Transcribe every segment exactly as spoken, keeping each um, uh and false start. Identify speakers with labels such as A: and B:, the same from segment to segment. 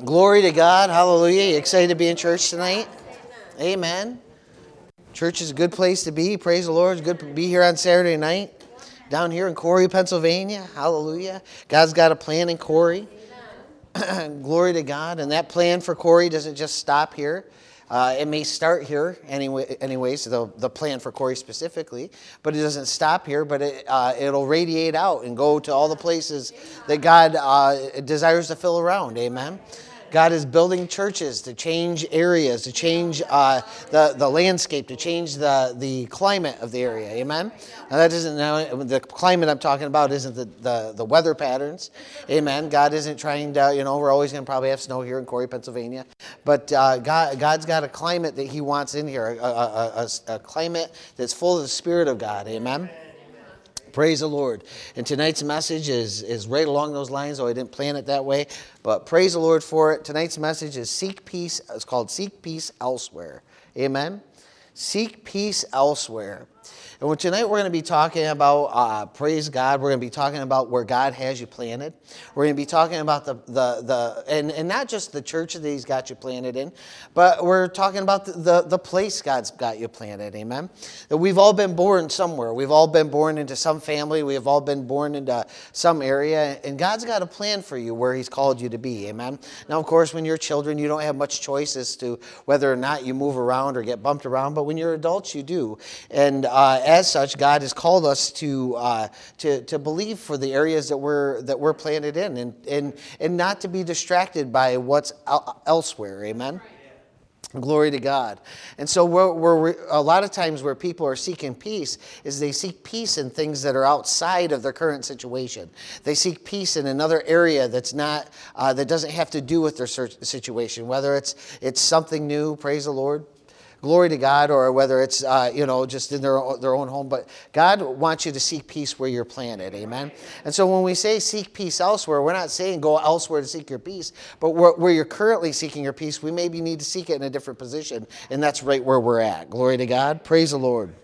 A: Glory to God. Hallelujah. You excited to be in church tonight? Amen. Church is a good place to be. Praise the Lord. It's good to be here on Saturday night down here in Corey, Pennsylvania. Hallelujah. God's got a plan in Corey. Glory to God. And that plan for Corey doesn't just stop here. Uh, it may start here anyway, anyways, the, the plan for Corey specifically, but it doesn't stop here, but it, uh, it'll radiate out and go to all the places that God uh, desires to fill around. Amen. God is building churches to change areas, to change uh, the, the landscape, to change the, the climate of the area. Amen? Now that isn't, now, the climate I'm talking about isn't the, the, the weather patterns. Amen? God isn't trying to, you know, we're always going to probably have snow here in Corey, Pennsylvania. But uh, God, God's got a climate that he wants in here, a, a, a, a climate that's full of the Spirit of God. Amen? Praise the Lord. And tonight's message is, is right along those lines, though I didn't plan it that way. But praise the Lord for it. Tonight's message is Seek Peace. It's called Seek Peace Elsewhere. Amen? Seek peace elsewhere. And tonight we're going to be talking about, uh, praise God, we're going to be talking about where God has you planted. We're going to be talking about the, the, the and, and not just the church that he's got you planted in, but we're talking about the, the, the place God's got you planted, amen? That we've all been born somewhere. We've all been born into some family. We have all been born into some area, and God's got a plan for you where he's called you to be, amen? Now, of course, when you're children, you don't have much choice as to whether or not you move around or get bumped around, but when you're adults, you do. And uh, as such, God has called us to uh, to to believe for the areas that we're that we're planted in, and and and not to be distracted by what's elsewhere. Amen. Glory to God. And so we're, we're, a lot of times where people are seeking peace is they seek peace in things that are outside of their current situation. They seek peace in another area that's not uh, that doesn't have to do with their situation, whether it's it's something new, praise the Lord. Glory to God, or whether it's, uh, you know, just in their, their own home. But God wants you to seek peace where you're planted, amen? And so when we say seek peace elsewhere, we're not saying go elsewhere to seek your peace, but where, where you're currently seeking your peace, we maybe need to seek it in a different position, and that's right where we're at. Glory to God. Praise the Lord.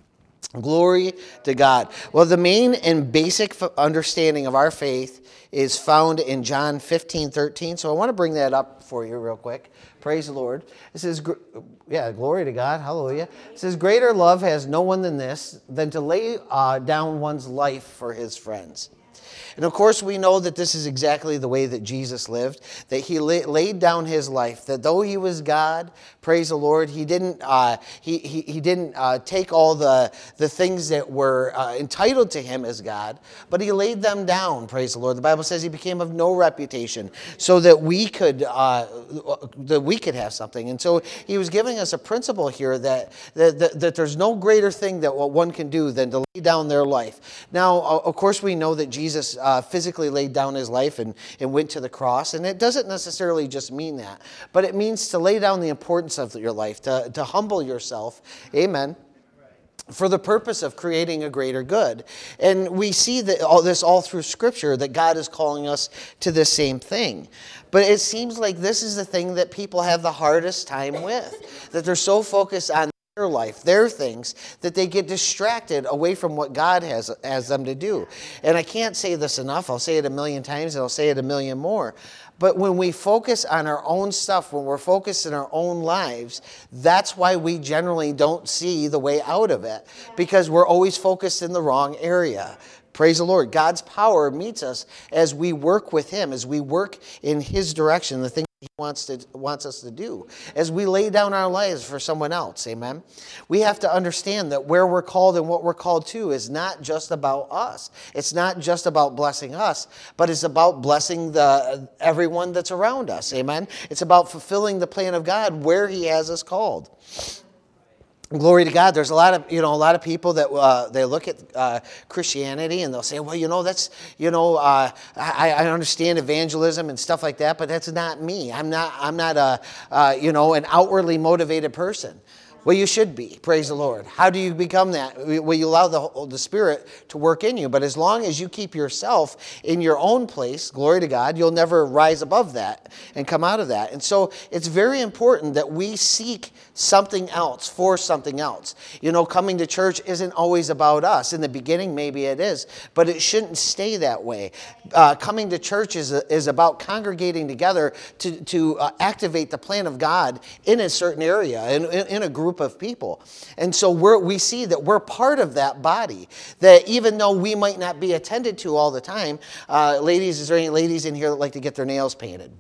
A: Glory to God. Well, the main and basic understanding of our faith is found in John fifteen thirteen. So I want to bring that up for you real quick. Praise the Lord. It says, yeah, glory to God. Hallelujah. It says, greater love has no one than this, than to lay uh, down one's life for his friends. And of course, we know that this is exactly the way that Jesus lived, that he lay, laid down his life, that though he was God, praise the Lord, he didn't uh, he, he, he didn't uh, take all the, the things that were uh, entitled to him as God, but he laid them down, praise the Lord. The Bible says he became of no reputation so that we could uh, that we could have something. And so he was giving us a principle here that, that, that, that there's no greater thing that what one can do than to lay down their life. Now, of course, we know that Jesus Uh, physically laid down his life and, and went to the cross. And it doesn't necessarily just mean that, but it means to lay down the importance of your life, to, to humble yourself. Amen. For the purpose of creating a greater good. And we see that all this all through Scripture, that God is calling us to the same thing. But it seems like this is the thing that people have the hardest time with, that they're so focused on their life, their things, that they get distracted away from what God has, has them to do. And I can't say this enough. I'll say it a million times, and I'll say it a million more. But when we focus on our own stuff, when we're focused in our own lives, that's why we generally don't see the way out of it, because we're always focused in the wrong area. Praise the Lord. God's power meets us as we work with him, as we work in his direction, the things he wants to wants us to do, as we lay down our lives for someone else. Amen. We have to understand that where we're called and what we're called to is not just about us. It's not just about blessing us, but it's about blessing the everyone that's around us. Amen. It's about fulfilling the plan of God where he has us called. Glory to God. There's a lot of, you know, a lot of people that uh, they look at uh, Christianity and they'll say, well, you know, that's, you know, uh, I, I understand evangelism and stuff like that, but that's not me. I'm not, I'm not a, uh, you know, an outwardly motivated person. Well, you should be. Praise the Lord. How do you become that? Well, you allow the, the Spirit to work in you. But as long as you keep yourself in your own place, glory to God, you'll never rise above that and come out of that. And so it's very important that we seek something else for something else. You know, coming to church isn't always about us. In the beginning, maybe it is, but it shouldn't stay that way. Uh, coming to church is, is about congregating together to, to uh, activate the plan of God in a certain area, in, in, in a group of people. And so we're, we see that we're part of that body, that even though we might not be attended to all the time, uh, ladies, is there any ladies in here that like to get their nails painted?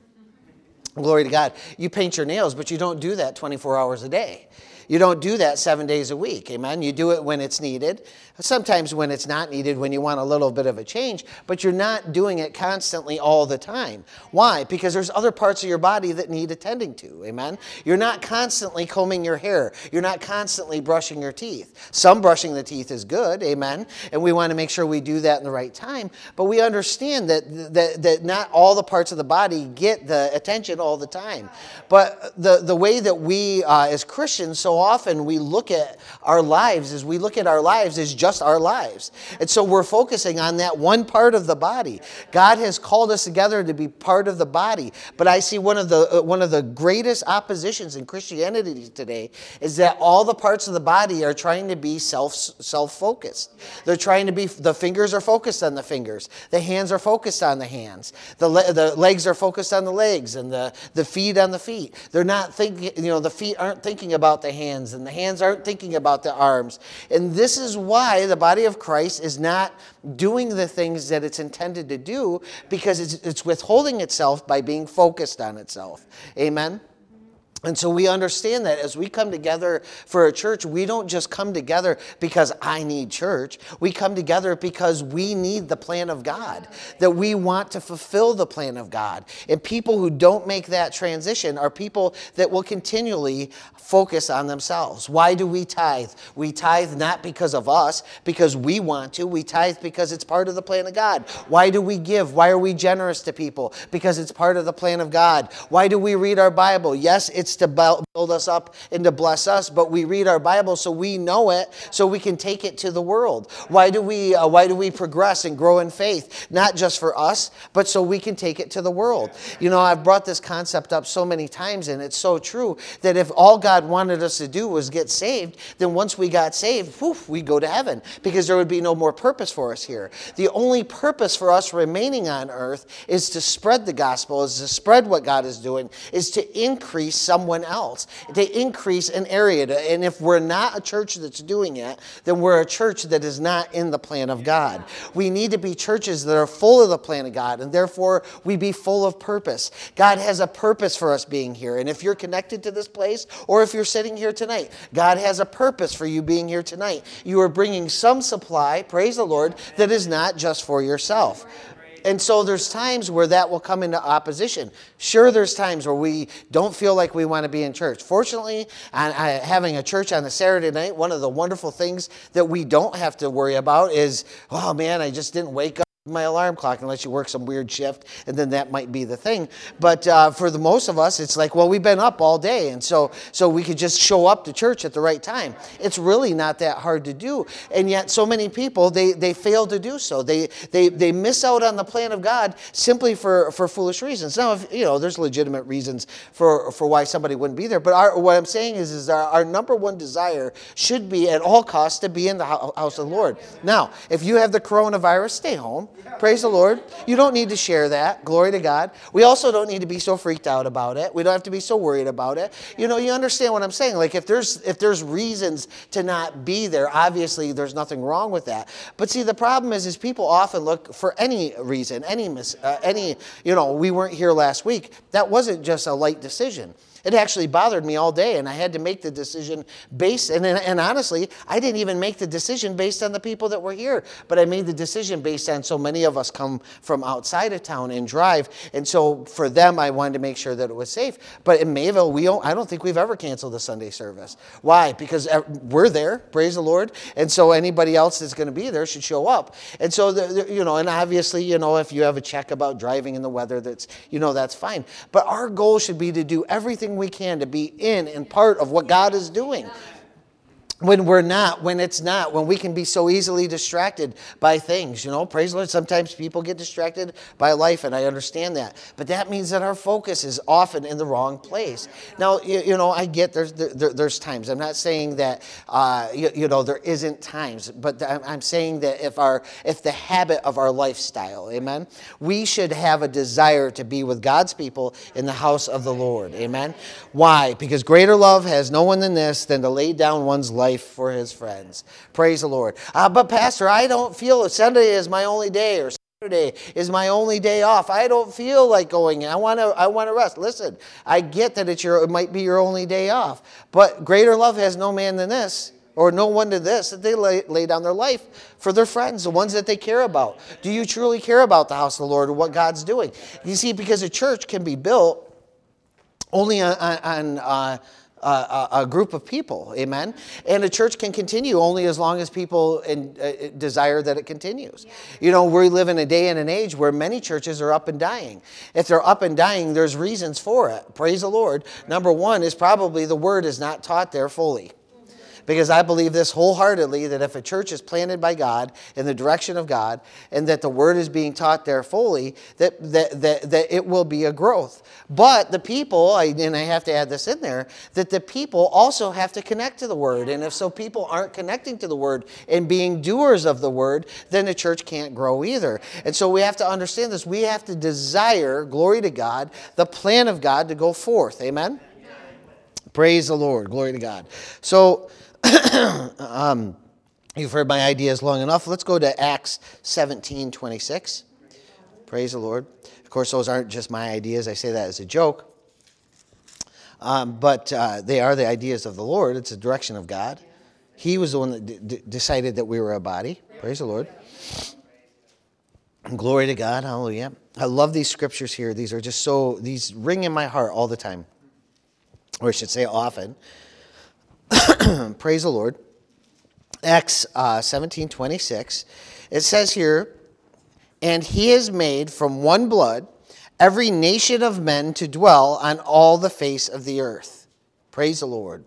A: Glory to God. You paint your nails, but you don't do that twenty-four hours a day. You don't do that seven days a week, amen? You do it when it's needed, sometimes when it's not needed, when you want a little bit of a change, but you're not doing it constantly all the time. Why? Because there's other parts of your body that need attending to, amen? You're not constantly combing your hair. You're not constantly brushing your teeth. Some brushing the teeth is good, amen? And we want to make sure we do that in the right time, but we understand that, that, that not all the parts of the body get the attention all the time. But the, the way that we, uh, as Christians, so often we look at our lives as we look at our lives as just our lives. And so we're focusing on that one part of the body. God has called us together to be part of the body. But I see one of the uh, one of the greatest oppositions in Christianity today is that all the parts of the body are trying to be self self-focused. They're trying to be, the fingers are focused on the fingers. The hands are focused on the hands. The, le- the legs are focused on the legs, and the, the feet on the feet. They're not thinking, you know, the feet aren't thinking about the hands. And the hands aren't thinking about the arms. And this is why the body of Christ is not doing the things that it's intended to do, because it's, it's withholding itself by being focused on itself. Amen? And so we understand that as we come together for a church, we don't just come together because I need church. We come together because we need the plan of God, that we want to fulfill the plan of God. And people who don't make that transition are people that will continually focus on themselves. Why do we tithe? We tithe not because of us, because we want to. We tithe because it's part of the plan of God. Why do we give? Why are we generous to people? Because it's part of the plan of God. Why do we read our Bible? Yes, it's to build us up and to bless us, but we read our Bible so we know it, so we can take it to the world. Why do we uh, why do we progress and grow in faith? Not just for us, but so we can take it to the world. You know, I've brought this concept up so many times, and it's so true that if all God wanted us to do was get saved, then once we got saved, poof, we go to heaven, because there would be no more purpose for us here. The only purpose for us remaining on earth is to spread the gospel, is to spread what God is doing, is to increase some someone else, to increase an area. To, and if we're not a church that's doing it, then we're a church that is not in the plan of God. We need to be churches that are full of the plan of God, and therefore we be full of purpose. God has a purpose for us being here. And if you're connected to this place, or if you're sitting here tonight, God has a purpose for you being here tonight. You are bringing some supply, praise the Lord, that is not just for yourself. And so there's times where that will come into opposition. Sure, there's times where we don't feel like we want to be in church. Fortunately, on, uh, having a church on a Saturday night, one of the wonderful things that we don't have to worry about is, oh man, I just didn't wake up my alarm clock, unless you work some weird shift, and then that might be the thing. But uh, for the most of us, it's like, well, we've been up all day, and so so we could just show up to church at the right time. It's really not that hard to do, and yet so many people, they they fail to do so. They they they miss out on the plan of God simply for, for foolish reasons. Now, if, you know, there's legitimate reasons for, for why somebody wouldn't be there, but our, what I'm saying is, is our, our number one desire should be at all costs to be in the house of the Lord. Now, if you have the coronavirus, stay home. Praise the Lord. You don't need to share that. Glory to God. We also don't need to be so freaked out about it. We don't have to be so worried about it. You know, you understand what I'm saying? Like if there's if there's reasons to not be there, obviously there's nothing wrong with that. But see, the problem is, is people often look for any reason, any mis, uh, any, you know, we weren't here last week. That wasn't just a light decision. It actually bothered me all day, and I had to make the decision based, and, and honestly, I didn't even make the decision based on the people that were here, but I made the decision based on so many of us come from outside of town and drive, and so for them, I wanted to make sure that it was safe. But in Mayville, we don't, I don't think we've ever canceled a Sunday service. Why? Because we're there, praise the Lord, and so anybody else that's going to be there should show up. And so, the, the, you know, and obviously, you know, if you have a check about driving in the weather, that's, you know, that's fine. But our goal should be to do everything everything we can to be in and part of what God is doing. When we're not, when it's not, when we can be so easily distracted by things, you know, praise the Lord. Sometimes people get distracted by life, and I understand that. But that means that our focus is often in the wrong place. Now, you, you know, I get there's there, there's times. I'm not saying that, uh, you, you know, there isn't times, but I'm, I'm saying that if our if the habit of our lifestyle, amen, we should have a desire to be with God's people in the house of the Lord, amen. Why? Because greater love has no one than this, than to lay down one's life for his friends. Praise the Lord. Uh, but Pastor, I don't feel Sunday is my only day, or Saturday is my only day off. I don't feel like going. I want to. I want to rest. Listen, I get that it's your. It might be your only day off, but greater love has no man than this, or no one than this, that they lay, lay down their life for their friends, the ones that they care about. Do you truly care about the house of the Lord or what God's doing? You see, because a church can be built only on. on uh, Uh, a, a group of people, amen? And a church can continue only as long as people in, uh, desire that it continues. Yeah. You know, we live in a day and an age where many churches are up and dying. If they're up and dying, there's reasons for it. Praise the Lord. Number one is probably the word is not taught there fully. Because I believe this wholeheartedly, that if a church is planted by God in the direction of God, and that the word is being taught there fully, that that that, that it will be a growth. But the people, and I have to add this in there, that the people also have to connect to the word. And if so people aren't connecting to the word and being doers of the word, then the church can't grow either. And so we have to understand this. We have to desire, glory to God, the plan of God to go forth. Amen? Praise the Lord. Glory to God. So, um, you've heard my ideas long enough. Let's go to Acts seventeen twenty-six. Praise the Lord. Of course, those aren't just my ideas. I say that as a joke. Um, but uh, they are the ideas of the Lord. It's the direction of God. He was the one that d- d- decided that we were a body. Praise the Lord. Glory to God. Hallelujah. I love these scriptures here. These are just so, these ring in my heart all the time. Or I should say often. Praise the Lord. Acts uh, seventeen twenty-six. It says here, and he has made from one blood every nation of men to dwell on all the face of the earth. Praise the Lord.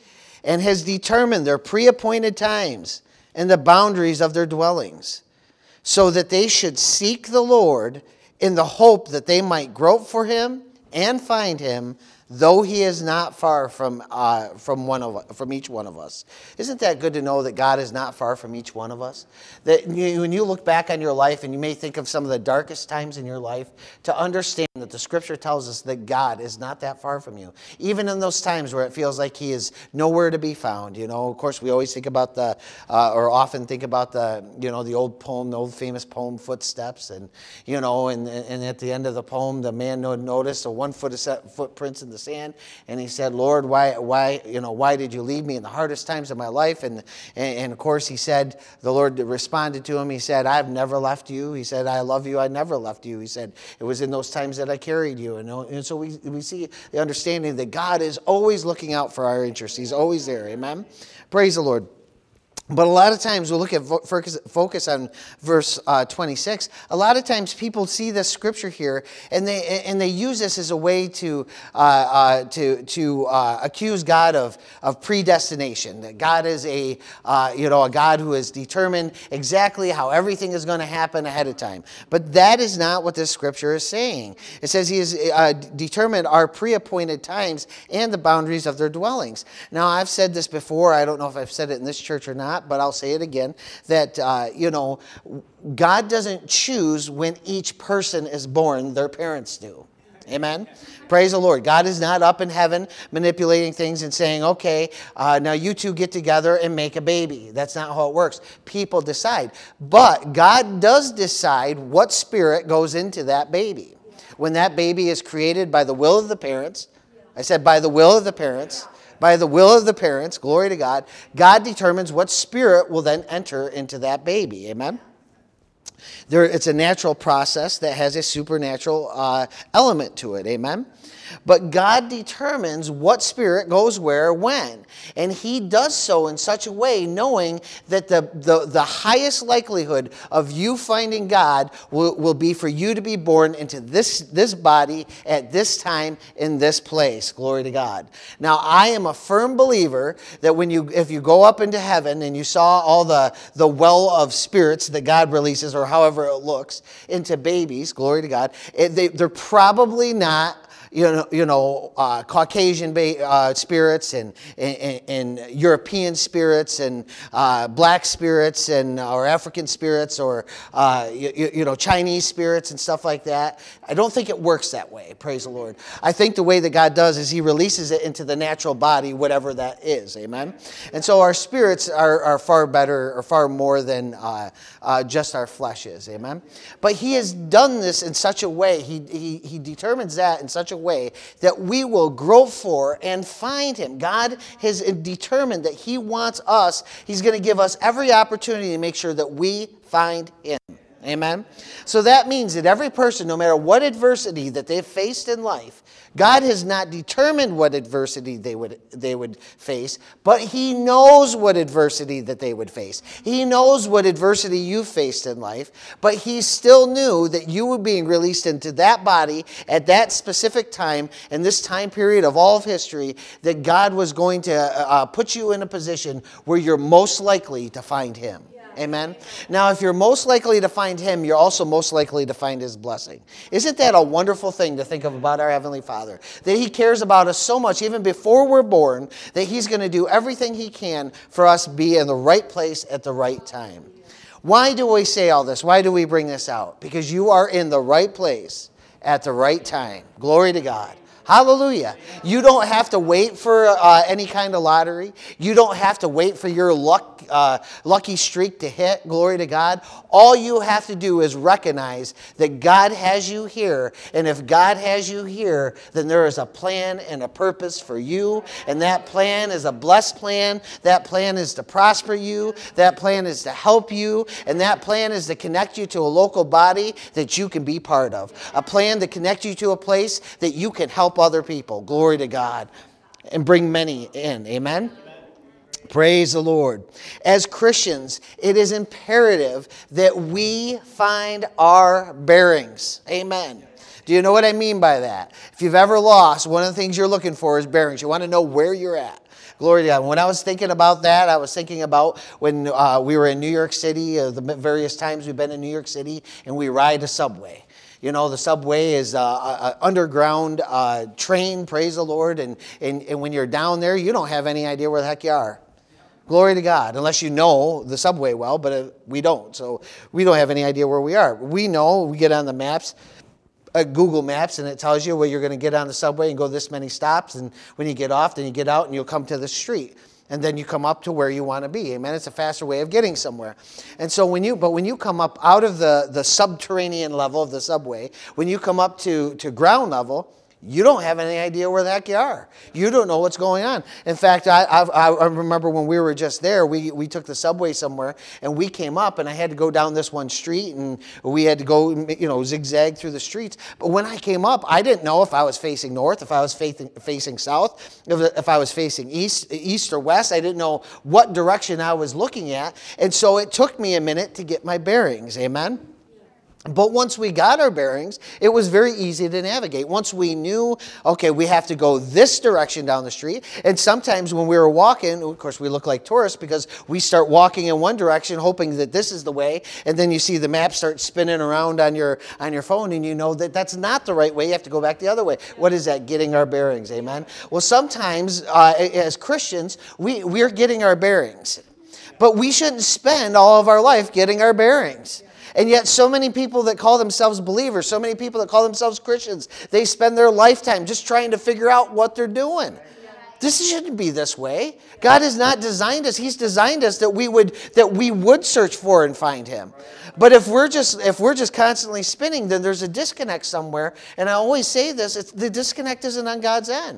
A: And has determined their pre-appointed times and the boundaries of their dwellings, so that they should seek the Lord in the hope that they might grope for him and find him, though he is not far from uh, from one of from each one of us. Isn't that good to know that God is not far from each one of us? That you, when you look back on your life, and you may think of some of the darkest times in your life, to understand that the Scripture tells us that God is not that far from you. Even in those times where it feels like he is nowhere to be found. You know, of course, we always think about the, uh, or often think about the, you know, the old poem, the old famous poem, Footsteps, and you know, and and at the end of the poem, the man noticed a one foot of footprints in the sand, and he said, Lord, why why you know why did you leave me in the hardest times of my life? And, and and of course he said, the Lord responded to him, he said, I've never left you. He said, I love you, I never left you. He said, it was in those times that I carried you. And, and so we we see the understanding that God is always looking out for our interests. He's always there. Amen. Praise the Lord. But a lot of times we'll look at focus, focus on verse uh, twenty-six. A lot of times people see this scripture here, and they and they use this as a way to uh, uh, to to uh, accuse God of of predestination. That God is a uh, you know a God who has determined exactly how everything is going to happen ahead of time. But that is not what this scripture is saying. It says He has uh, determined our pre-appointed times and the boundaries of their dwellings. Now I've said this before. I don't know if I've said it in this church or not, but I'll say it again, that, uh, you know, God doesn't choose when each person is born, their parents do. Amen? Praise the Lord. God is not up in heaven manipulating things and saying, okay, uh, now you two get together and make a baby. That's not how it works. People decide. But God does decide what spirit goes into that baby. When that baby is created by the will of the parents, I said by the will of the parents, by the will of the parents, glory to God, God determines what spirit will then enter into that baby. Amen? There, it's a natural process that has a supernatural uh, element to it. Amen? But God determines what spirit goes where, when. And he does so in such a way knowing that the, the, the highest likelihood of you finding God will, will be for you to be born into this, this body at this time in this place. Glory to God. Now, I am a firm believer that when you, if you go up into heaven and you saw all the, the well of spirits that God releases, or however it looks, into babies, glory to God, it, they, they're probably not you know, you know, uh, Caucasian ba- uh, spirits and, and, and European spirits and uh, black spirits and or African spirits or uh, you, you know Chinese spirits and stuff like that. I don't think it works that way. Praise the Lord. I think the way that God does is He releases it into the natural body, whatever that is. Amen. And so our spirits are, are far better or far more than uh, uh, just our flesh is. Amen. But He has done this in such a way. He He He determines that in such a way that we will grow for and find Him. God has determined that He wants us, He's going to give us every opportunity to make sure that we find Him. Amen? So that means that every person, no matter what adversity that they've faced in life, God has not determined what adversity they would they would face, but He knows what adversity that they would face. He knows what adversity you faced in life, but He still knew that you were being released into that body at that specific time, in this time period of all of history, that God was going to uh, put you in a position where you're most likely to find Him. Amen. Now, if you're most likely to find Him, you're also most likely to find His blessing. Isn't that a wonderful thing to think of about our Heavenly Father? That He cares about us so much, even before we're born, that He's going to do everything He can for us to be in the right place at the right time. Why do we say all this? Why do we bring this out? Because you are in the right place at the right time. Glory to God. Hallelujah. You don't have to wait for uh, any kind of lottery. You don't have to wait for your luck, uh, lucky streak to hit. Glory to God. All you have to do is recognize that God has you here. And if God has you here, then there is a plan and a purpose for you. And that plan is a blessed plan. That plan is to prosper you. That plan is to help you. And that plan is to connect you to a local body that you can be part of. A plan to connect you to a place that you can help other people. Glory to God. And bring many in. Amen? Amen. Praise the Lord. As Christians, it is imperative that we find our bearings. Amen. Do you know what I mean by that? If you've ever lost, one of the things you're looking for is bearings. You want to know where you're at. Glory to God. When I was thinking about that, I was thinking about when uh, we were in New York City, uh, the various times we've been in New York City, and we ride a subway. You know, the subway is an underground uh, train, praise the Lord, and, and, and when you're down there, you don't have any idea where the heck you are. Glory to God, unless you know the subway well, but uh, we don't. So we don't have any idea where we are. We know, we get on the maps, uh, Google Maps, and it tells you where you're going to get on the subway and go this many stops, and when you get off, then you get out and you'll come to the street. And then you come up to where you want to be. Amen. It's a faster way of getting somewhere. And so when you, but when you come up out of the, the subterranean level of the subway, when you come up to, to ground level, you don't have any idea where the heck you are. You don't know what's going on. In fact, I, I, I remember when we were just there, we, we took the subway somewhere, and we came up, and I had to go down this one street, and we had to go, you know, zigzag through the streets. But when I came up, I didn't know if I was facing north, if I was facing, facing south, if, if I was facing east, east or west. I didn't know what direction I was looking at. And so it took me a minute to get my bearings. Amen? But once we got our bearings, it was very easy to navigate. Once we knew, okay, we have to go this direction down the street. And sometimes when we were walking, of course, we look like tourists because we start walking in one direction, hoping that this is the way. And then you see the map start spinning around on your on your phone, and you know that that's not the right way. You have to go back the other way. What is that? Getting our bearings. Amen? Well, sometimes uh, as Christians, we, we're getting our bearings. But we shouldn't spend all of our life getting our bearings. And yet so many people that call themselves believers, so many people that call themselves Christians, they spend their lifetime just trying to figure out what they're doing. This shouldn't be this way. God has not designed us. He's designed us that we would that we would search for and find Him. But if we're just if we're just constantly spinning, then there's a disconnect somewhere. And I always say this, it's, the disconnect isn't on God's end.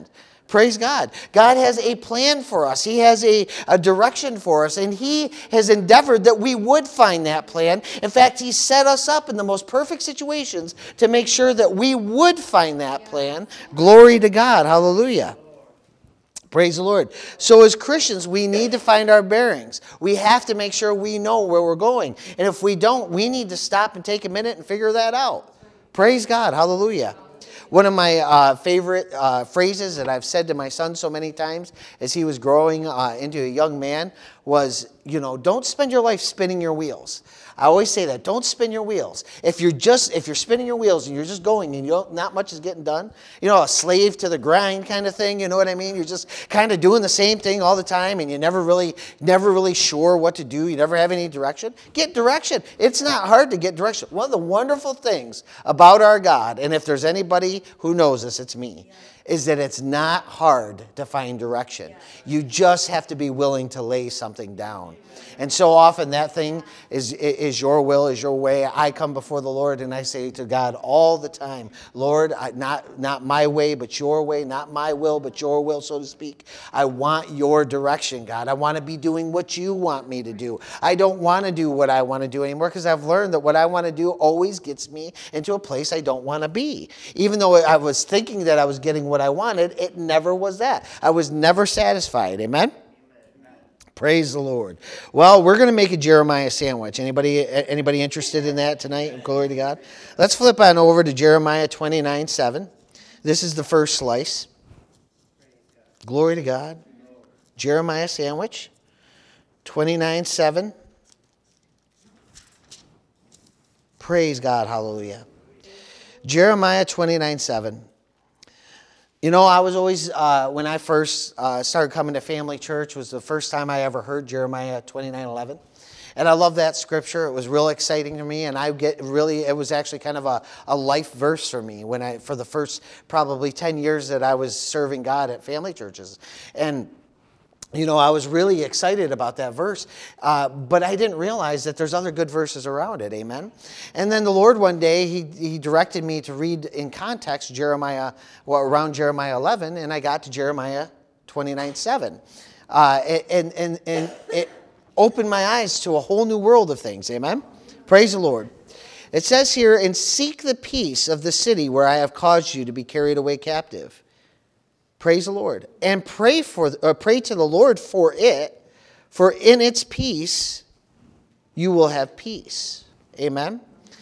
A: Praise God. God has a plan for us. He has a, a direction for us, and He has endeavored that we would find that plan. In fact, He set us up in the most perfect situations to make sure that we would find that plan. Glory to God. Hallelujah. Praise the Lord. So as Christians, we need to find our bearings. We have to make sure we know where we're going. And if we don't, we need to stop and take a minute and figure that out. Praise God. Hallelujah. One of my uh, favorite uh, phrases that I've said to my son so many times as he was growing uh, into a young man was, you know, don't spend your life spinning your wheels. I always say that. Don't spin your wheels. If you're just if you're spinning your wheels and you're just going and you don't, not much is getting done, you know, a slave to the grind kind of thing. You know what I mean? You're just kind of doing the same thing all the time, and you never really never really sure what to do. You never have any direction. Get direction. It's not hard to get direction. One of the wonderful things about our God, and if there's anybody who knows this, it's me, is that it's not hard to find direction. You just have to be willing to lay something down. And so often that thing is, is your will, is your way. I come before the Lord and I say to God all the time, Lord, I, not, not my way, but your way, not my will, but your will, so to speak. I want your direction, God. I want to be doing what you want me to do. I don't want to do what I want to do anymore because I've learned that what I want to do always gets me into a place I don't want to be. Even though I was thinking that I was getting what I wanted, it never was that. I was never satisfied. Amen? Praise the Lord. Well, we're going to make a Jeremiah sandwich. Anybody anybody interested in that tonight? Glory to God. Let's flip on over to Jeremiah twenty-nine seven. This is the first slice. Glory to God. Jeremiah sandwich. twenty-nine seven. Praise God. Hallelujah. Jeremiah twenty-nine seven. You know, I was always, uh, when I first uh, started coming to Family Church, was the first time I ever heard Jeremiah twenty-nine eleven. And I love that scripture. It was real exciting to me, and I get really, it was actually kind of a, a life verse for me when I, for the first probably ten years that I was serving God at family churches. And you know, I was really excited about that verse, uh, but I didn't realize that there's other good verses around it, amen? And then the Lord one day, he, he directed me to read in context Jeremiah, well, around Jeremiah eleven, and I got to Jeremiah twenty-nine seven. Uh, and, and, and it opened my eyes to a whole new world of things, amen? Praise the Lord. It says here, and seek the peace of the city where I have caused you to be carried away captive. Praise the Lord. And pray for uh, pray to the Lord for it, for in its peace you will have peace. Amen.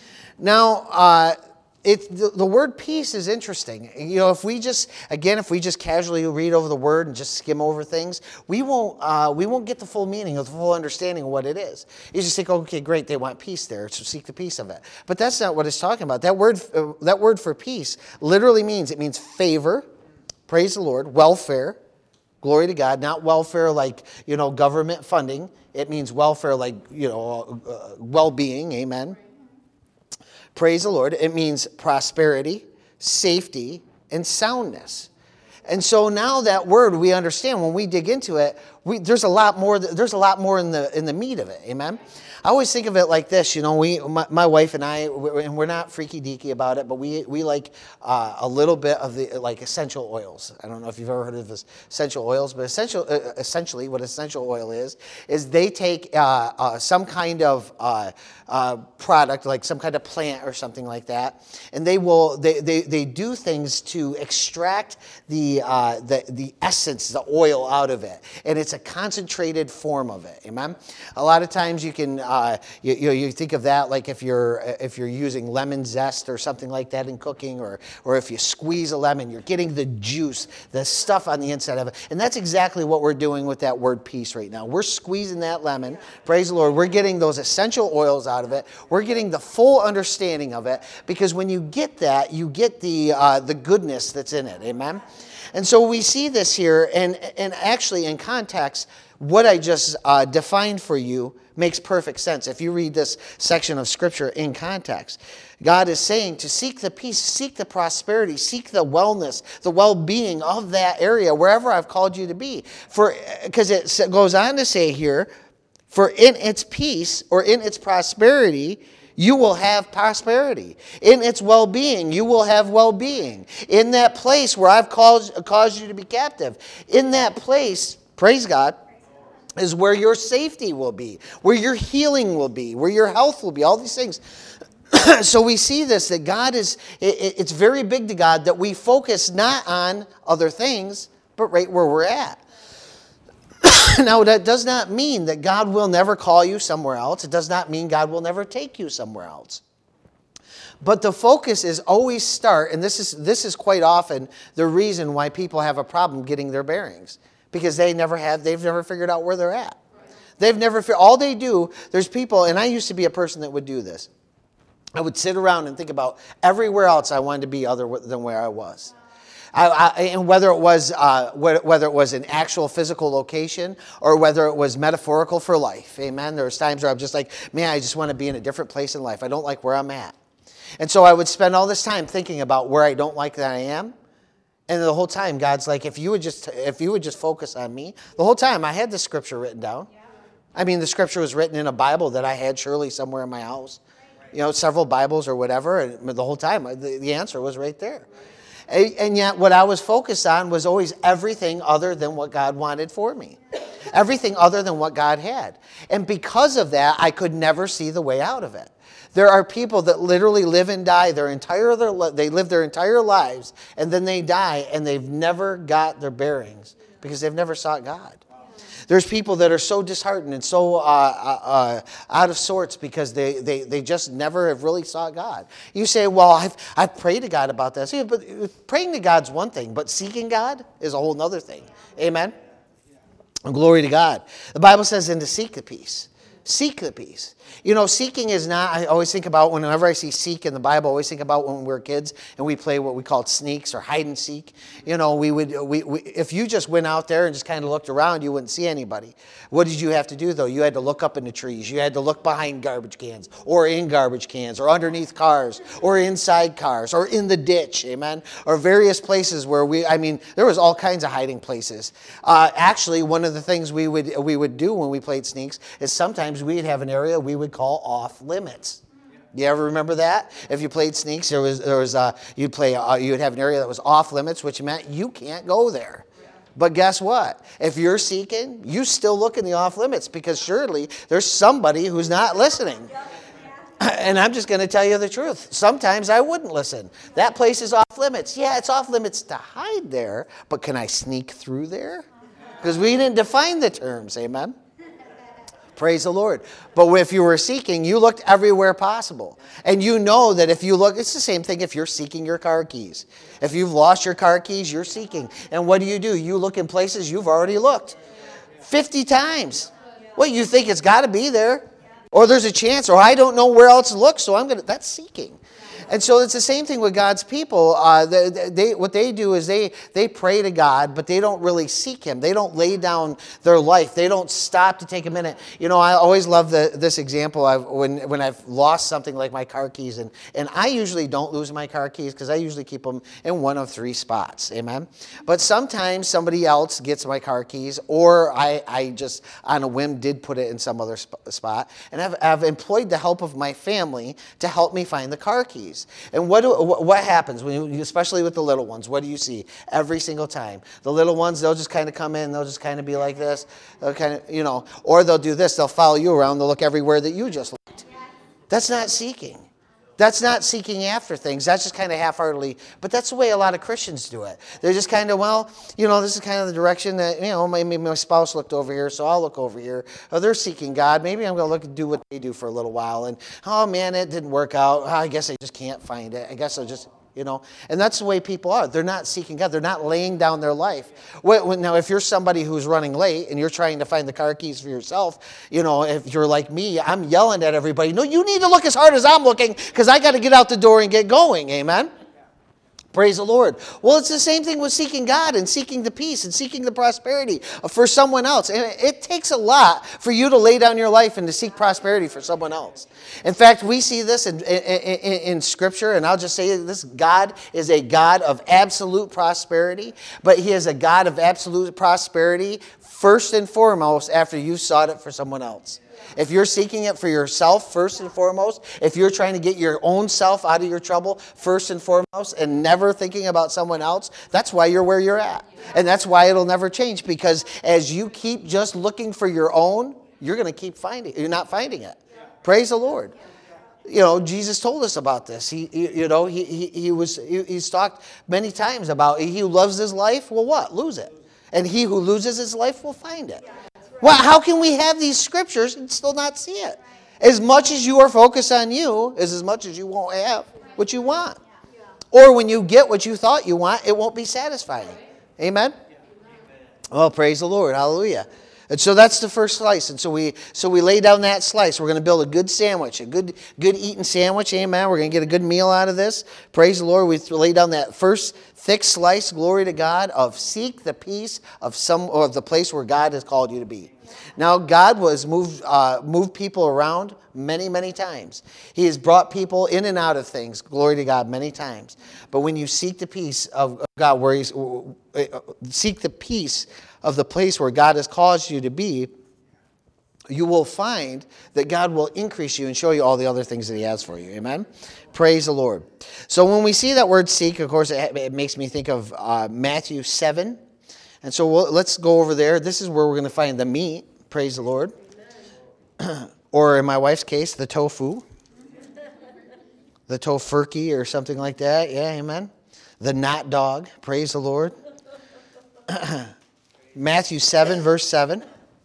A: Now, uh, it the, the word peace is interesting. You know, if we just again, if we just casually read over the word and just skim over things, we won't uh, we won't get the full meaning or the full understanding of what it is. You just think, okay, great, they want peace there, so seek the peace of it. But that's not what it's talking about. That word uh, that word for peace literally means it means favor. Praise the Lord. Welfare. Glory to God. Not welfare like, you know, government funding. It means welfare like, you know, uh, well-being. Amen. Praise the Lord. It means prosperity, safety, and soundness. And so now that word we understand when we dig into it, we, there's a lot more. There's a lot more in the in the meat of it. Amen. I always think of it like this, you know, we, my, my wife and I, and we're not freaky deaky about it, but we we like uh, a little bit of the, like essential oils. I don't know if you've ever heard of this essential oils, but essential, uh, essentially what essential oil is, is they take uh, uh, some kind of uh, uh, product, like some kind of plant or something like that, and they will, they they, they do things to extract the, uh, the, the essence, the oil out of it, and it's a concentrated form of it, amen? A lot of times you can, Uh, you, you, you think of that like if you're if you're using lemon zest or something like that in cooking, or or if you squeeze a lemon, you're getting the juice, the stuff on the inside of it. And that's exactly what we're doing with that word peace right now. We're squeezing that lemon. Praise the Lord. We're getting those essential oils out of it. We're getting the full understanding of it, because when you get that, you get the uh, the goodness that's in it. Amen. And so we see this here, and and actually in context, what I just uh, defined for you makes perfect sense. If you read this section of Scripture in context, God is saying to seek the peace, seek the prosperity, seek the wellness, the well-being of that area, wherever I've called you to be. For because it goes on to say here, for in its peace or in its prosperity, you will have prosperity. In its well-being, you will have well-being. In that place where I've caused, caused you to be captive, in that place, praise God, is where your safety will be, where your healing will be, where your health will be, all these things. So we see this, that God is, it, it's very big to God that we focus not on other things, but right where we're at. Now, that does not mean that God will never call you somewhere else. It does not mean God will never take you somewhere else. But the focus is always start, and this is this is quite often the reason why people have a problem getting their bearings, because they never have, they've never figured out where they're at. They've never, all they do, there's people, and I used to be a person that would do this. I would sit around and think about everywhere else I wanted to be other than where I was. I, I, and whether it was uh, whether it was an actual physical location or whether it was metaphorical for life, amen. There was times where I'm just like, man, I just want to be in a different place in life. I don't like where I'm at, and so I would spend all this time thinking about where I don't like that I am, and the whole time God's like, if you would just if you would just focus on me. The whole time I had the scripture written down. I mean, the scripture was written in a Bible that I had surely somewhere in my house, you know, several Bibles or whatever, and the whole time the, the answer was right there. And yet what I was focused on was always everything other than what God wanted for me. Everything other than what God had. And because of that, I could never see the way out of it. There are people that literally live and die their entire their they live their entire lives, and then they die and they've never got their bearings because they've never sought God. There's people that are so disheartened and so uh, uh, out of sorts because they, they, they just never have really sought God. You say, well, I've, I've prayed to God about this. Yeah, but praying to God's one thing, but seeking God is a whole other thing. Amen? And glory to God. The Bible says, and to seek the peace. Seek the peace. You know, seeking is not, I always think about, whenever I see seek in the Bible, I always think about when we were kids and we play what we called sneaks or hide and seek. You know, we would, we, we if you just went out there and just kind of looked around, you wouldn't see anybody. What did you have to do, though? You had to look up in the trees. You had to look behind garbage cans or in garbage cans or underneath cars or inside cars or in the ditch, amen? Or various places where we, I mean, there was all kinds of hiding places. Uh, actually, one of the things we would, we would do when we played sneaks is sometimes we'd have an area we would call off limits. You ever remember that? If you played sneaks, there was there was uh, you'd play uh, you'd have an area that was off limits, which meant you can't go there. But guess what? If you're seeking, you still look in the off limits because surely there's somebody who's not listening. And I'm just going to tell you the truth. Sometimes I wouldn't listen. That place is off limits. Yeah, it's off limits to hide there, but can I sneak through there? Because we didn't define the terms. Amen. Praise the Lord. But if you were seeking, you looked everywhere possible. And you know that if you look, it's the same thing if you're seeking your car keys. If you've lost your car keys, you're seeking. And what do you do? You look in places you've already looked fifty times. Well, you think it's got to be there. Or there's a chance, or I don't know where else to look, so I'm going to, that's seeking. And so it's the same thing with God's people. Uh, they, they, what they do is they, they pray to God, but they don't really seek Him. They don't lay down their life. They don't stop to take a minute. You know, I always love the, this example of when, when I've lost something like my car keys. And, and I usually don't lose my car keys because I usually keep them in one of three spots. Amen? But sometimes somebody else gets my car keys, or I, I just, on a whim, did put it in some other sp- spot. And I've, I've employed the help of my family to help me find the car keys. And what do, what happens, when you, especially with the little ones? What do you see every single time? The little ones, they'll just kind of come in, they'll just kind of be like this, they'll kind of, you know, or they'll do this, they'll follow you around, they'll look everywhere that you just looked. That's not seeking. That's not seeking after things. That's just kind of half-heartedly. But that's the way a lot of Christians do it. They're just kind of, well, you know, this is kind of the direction that, you know, maybe my spouse looked over here, so I'll look over here. Oh, they're seeking God. Maybe I'm going to look and do what they do for a little while. And, oh, man, it didn't work out. Oh, I guess I just can't find it. I guess I'll just... You know, and that's the way people are. They're not seeking God. They're not laying down their life. Now, if you're somebody who's running late and you're trying to find the car keys for yourself, you know, if you're like me, I'm yelling at everybody, no, you need to look as hard as I'm looking because I got to get out the door and get going. Amen? Praise the Lord. Well, it's the same thing with seeking God and seeking the peace and seeking the prosperity for someone else. And it takes a lot for you to lay down your life and to seek prosperity for someone else. In fact, we see this in, in, in, in Scripture, and I'll just say this, God is a God of absolute prosperity, but He is a God of absolute prosperity first and foremost after you sought it for someone else. If you're seeking it for yourself first and foremost, if you're trying to get your own self out of your trouble first and foremost and never thinking about someone else, that's why you're where you're at. And that's why it'll never change, because as you keep just looking for your own, you're going to keep finding You're not finding it. Praise the Lord. You know, Jesus told us about this. He, you know, he, he, he was, he, he's talked many times about he who loves his life will what? Lose it. And he who loses his life will find it. Well, how can we have these scriptures and still not see it? As much as you are focused on you is as much as you won't have what you want. Or when you get what you thought you want, it won't be satisfying. Amen? Well, praise the Lord. Hallelujah. And so that's the first slice. And so we so we lay down that slice. We're going to build a good sandwich, a good good eating sandwich. Amen. We're going to get a good meal out of this. Praise the Lord. We lay down that first thick slice, glory to God, of seek the peace of some or of the place where God has called you to be. Now, God was moved uh, moved people around many, many times. He has brought people in and out of things, glory to God, many times. But when you seek the peace of God, where He's seek the peace of the place where God has caused you to be, you will find that God will increase you and show you all the other things that He has for you. Amen? Praise the Lord. So when we see that word seek, of course, it, it makes me think of uh, Matthew seven. And so we'll, let's go over there. This is where we're going to find the meat. Praise the Lord. Or in my wife's case, the tofu. The tofurkey or something like that. Yeah, amen. The not dog. Praise the Lord. Matthew seven, verse seven.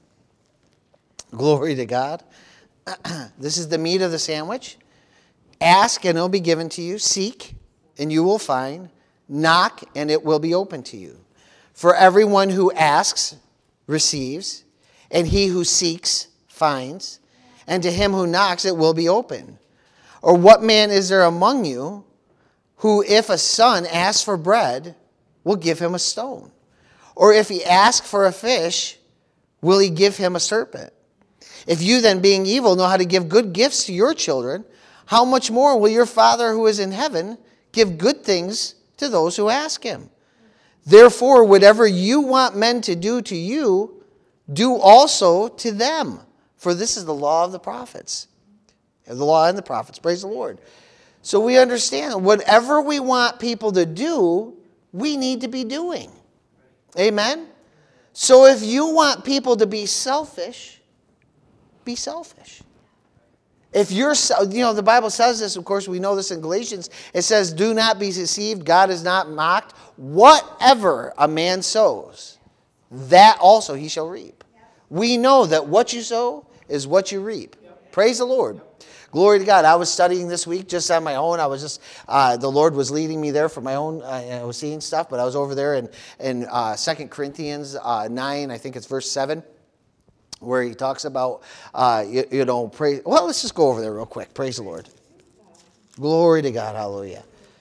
A: Glory to God. This is the meat of the sandwich. Ask, and it will be given to you. Seek, and you will find. Knock, and it will be open to you. For everyone who asks, receives. And he who seeks, finds. And to him who knocks, it will be open. Or what man is there among you who, if a son asks for bread, will give him a stone? Or if he asks for a fish, will he give him a serpent? If you then, being evil, know how to give good gifts to your children, how much more will your Father who is in heaven give good things to those who ask him? Therefore, whatever you want men to do to you, do also to them. For this is the law of the prophets. The law and the prophets. Praise the Lord. So we understand, whatever we want people to do, we need to be doing. Amen? So if you want people to be selfish, be selfish. If you're, you know, the Bible says this, of course, we know this in Galatians. It says, do not be deceived. God is not mocked. Whatever a man sows, that also he shall reap. We know that what you sow is what you reap. Praise the Lord. Glory to God. I was studying this week just on my own. I was just, uh, the Lord was leading me there for my own, uh, I was seeing stuff, but I was over there in, in uh, Second Corinthians uh, nine, I think it's verse seven, where he talks about, uh, you, you know, praise. Well, let's just go over there real quick. Praise the Lord. Glory to God. Hallelujah.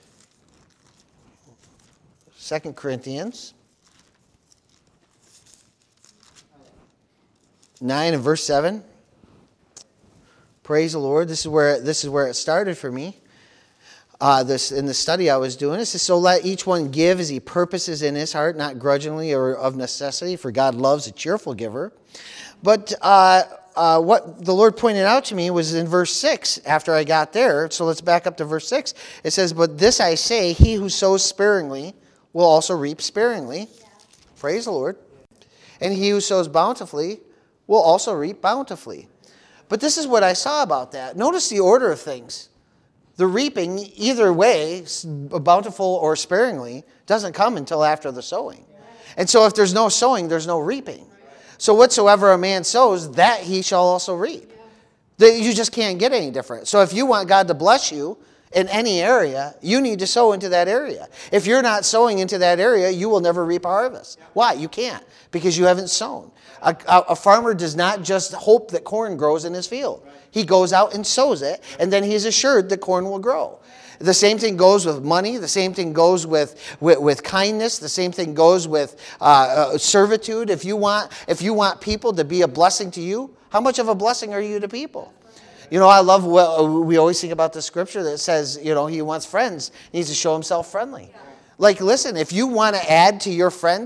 A: Second Corinthians nine and verse seven. Praise the Lord. This is where this is where it started for me. Uh, this in the study I was doing. It says, so let each one give as he purposes in his heart, not grudgingly or of necessity, for God loves a cheerful giver. But uh, uh, what the Lord pointed out to me was in verse six after I got there. So let's back up to verse six. It says, but this I say, he who sows sparingly will also reap sparingly. Yeah. Praise the Lord. And he who sows bountifully will also reap bountifully. But this is what I saw about that. Notice the order of things. The reaping, either way, bountiful or sparingly, doesn't come until after the sowing. And so if there's no sowing, there's no reaping. So whatsoever a man sows, that he shall also reap. You just can't get any different. So if you want God to bless you in any area, you need to sow into that area. If you're not sowing into that area, you will never reap a harvest. Why? You can't, because you haven't sown. A, a, a farmer does not just hope that corn grows in his field. He goes out and sows it, and then he's assured that corn will grow. The same thing goes with money. The same thing goes with, with, with kindness. The same thing goes with uh, uh, servitude. If you want, if you want people to be a blessing to you, how much of a blessing are you to people? You know, I love, well, we always think about the scripture that says, you know, he wants friends. He needs to show himself friendly. Like, listen, if you want to add to your friends,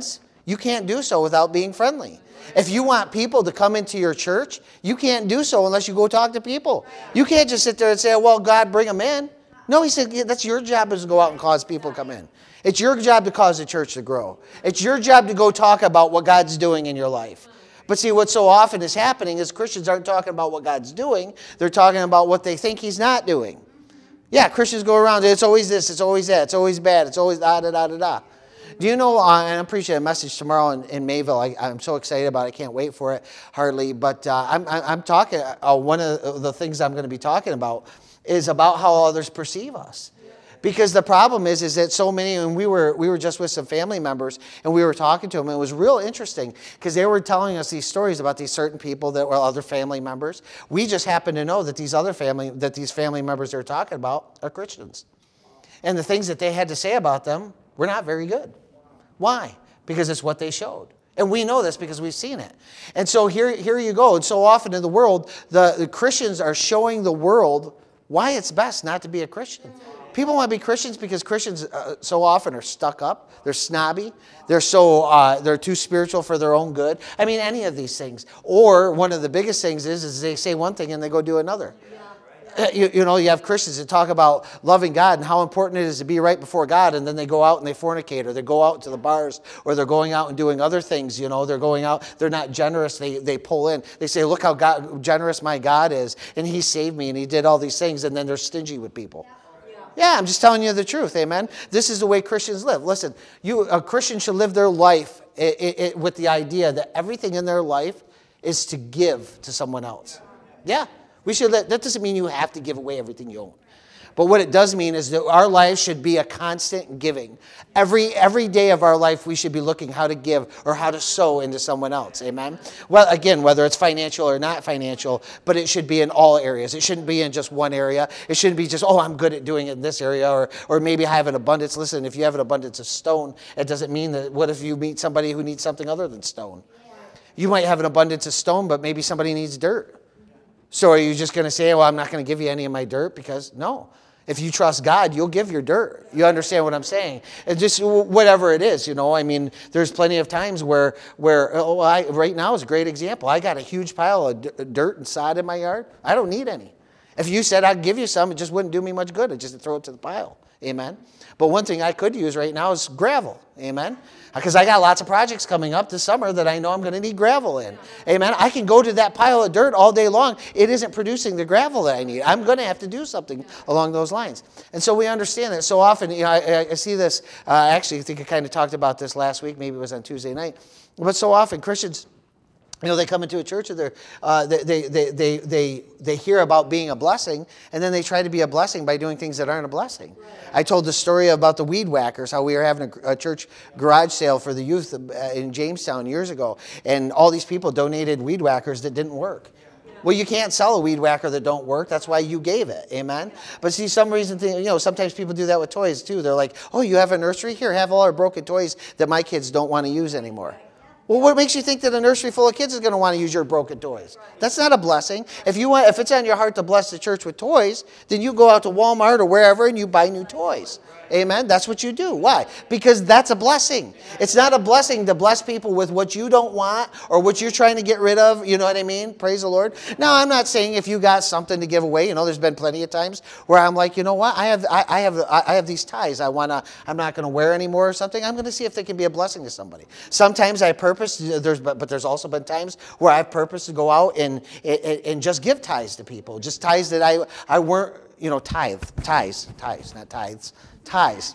A: You can't do so without being friendly. If you want people to come into your church, you can't do so unless you go talk to people. You can't just sit there and say, well, God, bring them in. No, he said, yeah, that's your job is to go out and cause people to come in. It's your job to cause the church to grow. It's your job to go talk about what God's doing in your life. But see, what so often is happening is Christians aren't talking about what God's doing. They're talking about what they think he's not doing. Yeah, Christians go around, it's always this, it's always that, it's always bad, it's always da, da, da, da, da. Do you know, uh, and I'm preaching a message tomorrow in, in Mayville. I, I'm so excited about it. I can't wait for it, hardly. But uh, I'm, I'm talking, uh, one of the things I'm going to be talking about is about how others perceive us. Because the problem is, is that so many, and we were we were just with some family members, and we were talking to them, and it was real interesting, because they were telling us these stories about these certain people that were other family members. We just happen to know that these other family, that these family members they're talking about are Christians. And the things that they had to say about them were not very good. Why? Because it's what they showed. And we know this because we've seen it. And so here, here you go. And so often in the world, the, the Christians are showing the world why it's best not to be a Christian. People want to be Christians because Christians uh, so often are stuck up. They're snobby. They're so uh, they're too spiritual for their own good. I mean, any of these things. Or one of the biggest things is, is they say one thing and they go do another. Yeah. You, you know, you have Christians that talk about loving God and how important it is to be right before God, and then they go out and they fornicate, or they go out to the bars, or they're going out and doing other things. You know, they're going out. They're not generous. They they pull in. They say, look how God, generous my God is, and He saved me, and He did all these things, and then they're stingy with people. Yeah. Yeah, I'm just telling you the truth, amen? This is the way Christians live. Listen, you a Christian should live their life it, it, it, with the idea that everything in their life is to give to someone else. Yeah, we should. Let, that doesn't mean you have to give away everything you own. But what it does mean is that our lives should be a constant giving. Every every day of our life, we should be looking how to give or how to sow into someone else. Amen? Well, again, whether it's financial or not financial, but it should be in all areas. It shouldn't be in just one area. It shouldn't be just, oh, I'm good at doing it in this area, or or maybe I have an abundance. Listen, if you have an abundance of stone, it doesn't mean that. What if you meet somebody who needs something other than stone? You might have an abundance of stone, but maybe somebody needs dirt. So are you just going to say, well, I'm not going to give you any of my dirt? Because no. If you trust God, you'll give your dirt. You understand what I'm saying? And just whatever it is, you know. I mean, there's plenty of times where, where oh, I, right now is a great example. I got a huge pile of d- dirt and sod in my yard. I don't need any. If you said I'd give you some, it just wouldn't do me much good. I'd just throw it to the pile. Amen. But one thing I could use right now is gravel. Amen. Because I got lots of projects coming up this summer that I know I'm going to need gravel in. Amen. I can go to that pile of dirt all day long. It isn't producing the gravel that I need. I'm going to have to do something along those lines. And so we understand that. So often, you know, I, I see this. Uh, actually, I think I kind of talked about this last week. Maybe it was on Tuesday night. But so often Christians, you know, they come into a church and they're, uh, they, they, they, they, they, they hear about being a blessing, and then they try to be a blessing by doing things that aren't a blessing. Right. I told the story about the weed whackers, how we were having a, a church garage sale for the youth in Jamestown years ago, and all these people donated weed whackers that didn't work. Well, you can't sell a weed whacker that don't work. That's why you gave it. Amen? But see, some reason, you know, sometimes people do that with toys too. They're like, oh, you have a nursery? Here, have all our broken toys that my kids don't want to use anymore. Well, what makes you think that a nursery full of kids is going to want to use your broken toys? That's not a blessing. If you want, if it's on your heart to bless the church with toys, then you go out to Walmart or wherever and you buy new toys. Amen? That's what you do. Why? Because that's a blessing. It's not a blessing to bless people with what you don't want or what you're trying to get rid of. You know what I mean? Praise the Lord. Now, I'm not saying if you got something to give away. You know, there's been plenty of times where I'm like, you know what? I have, I, I have, I have these ties. I wanna, I'm not going to wear anymore or something. I'm going to see if they can be a blessing to somebody. Sometimes I purpose. There's, but there's also been times where I've purposed to go out and, and and just give tithes to people, just tithes that I I weren't, you know, tithe, tithes, tithes, not tithes, tithes.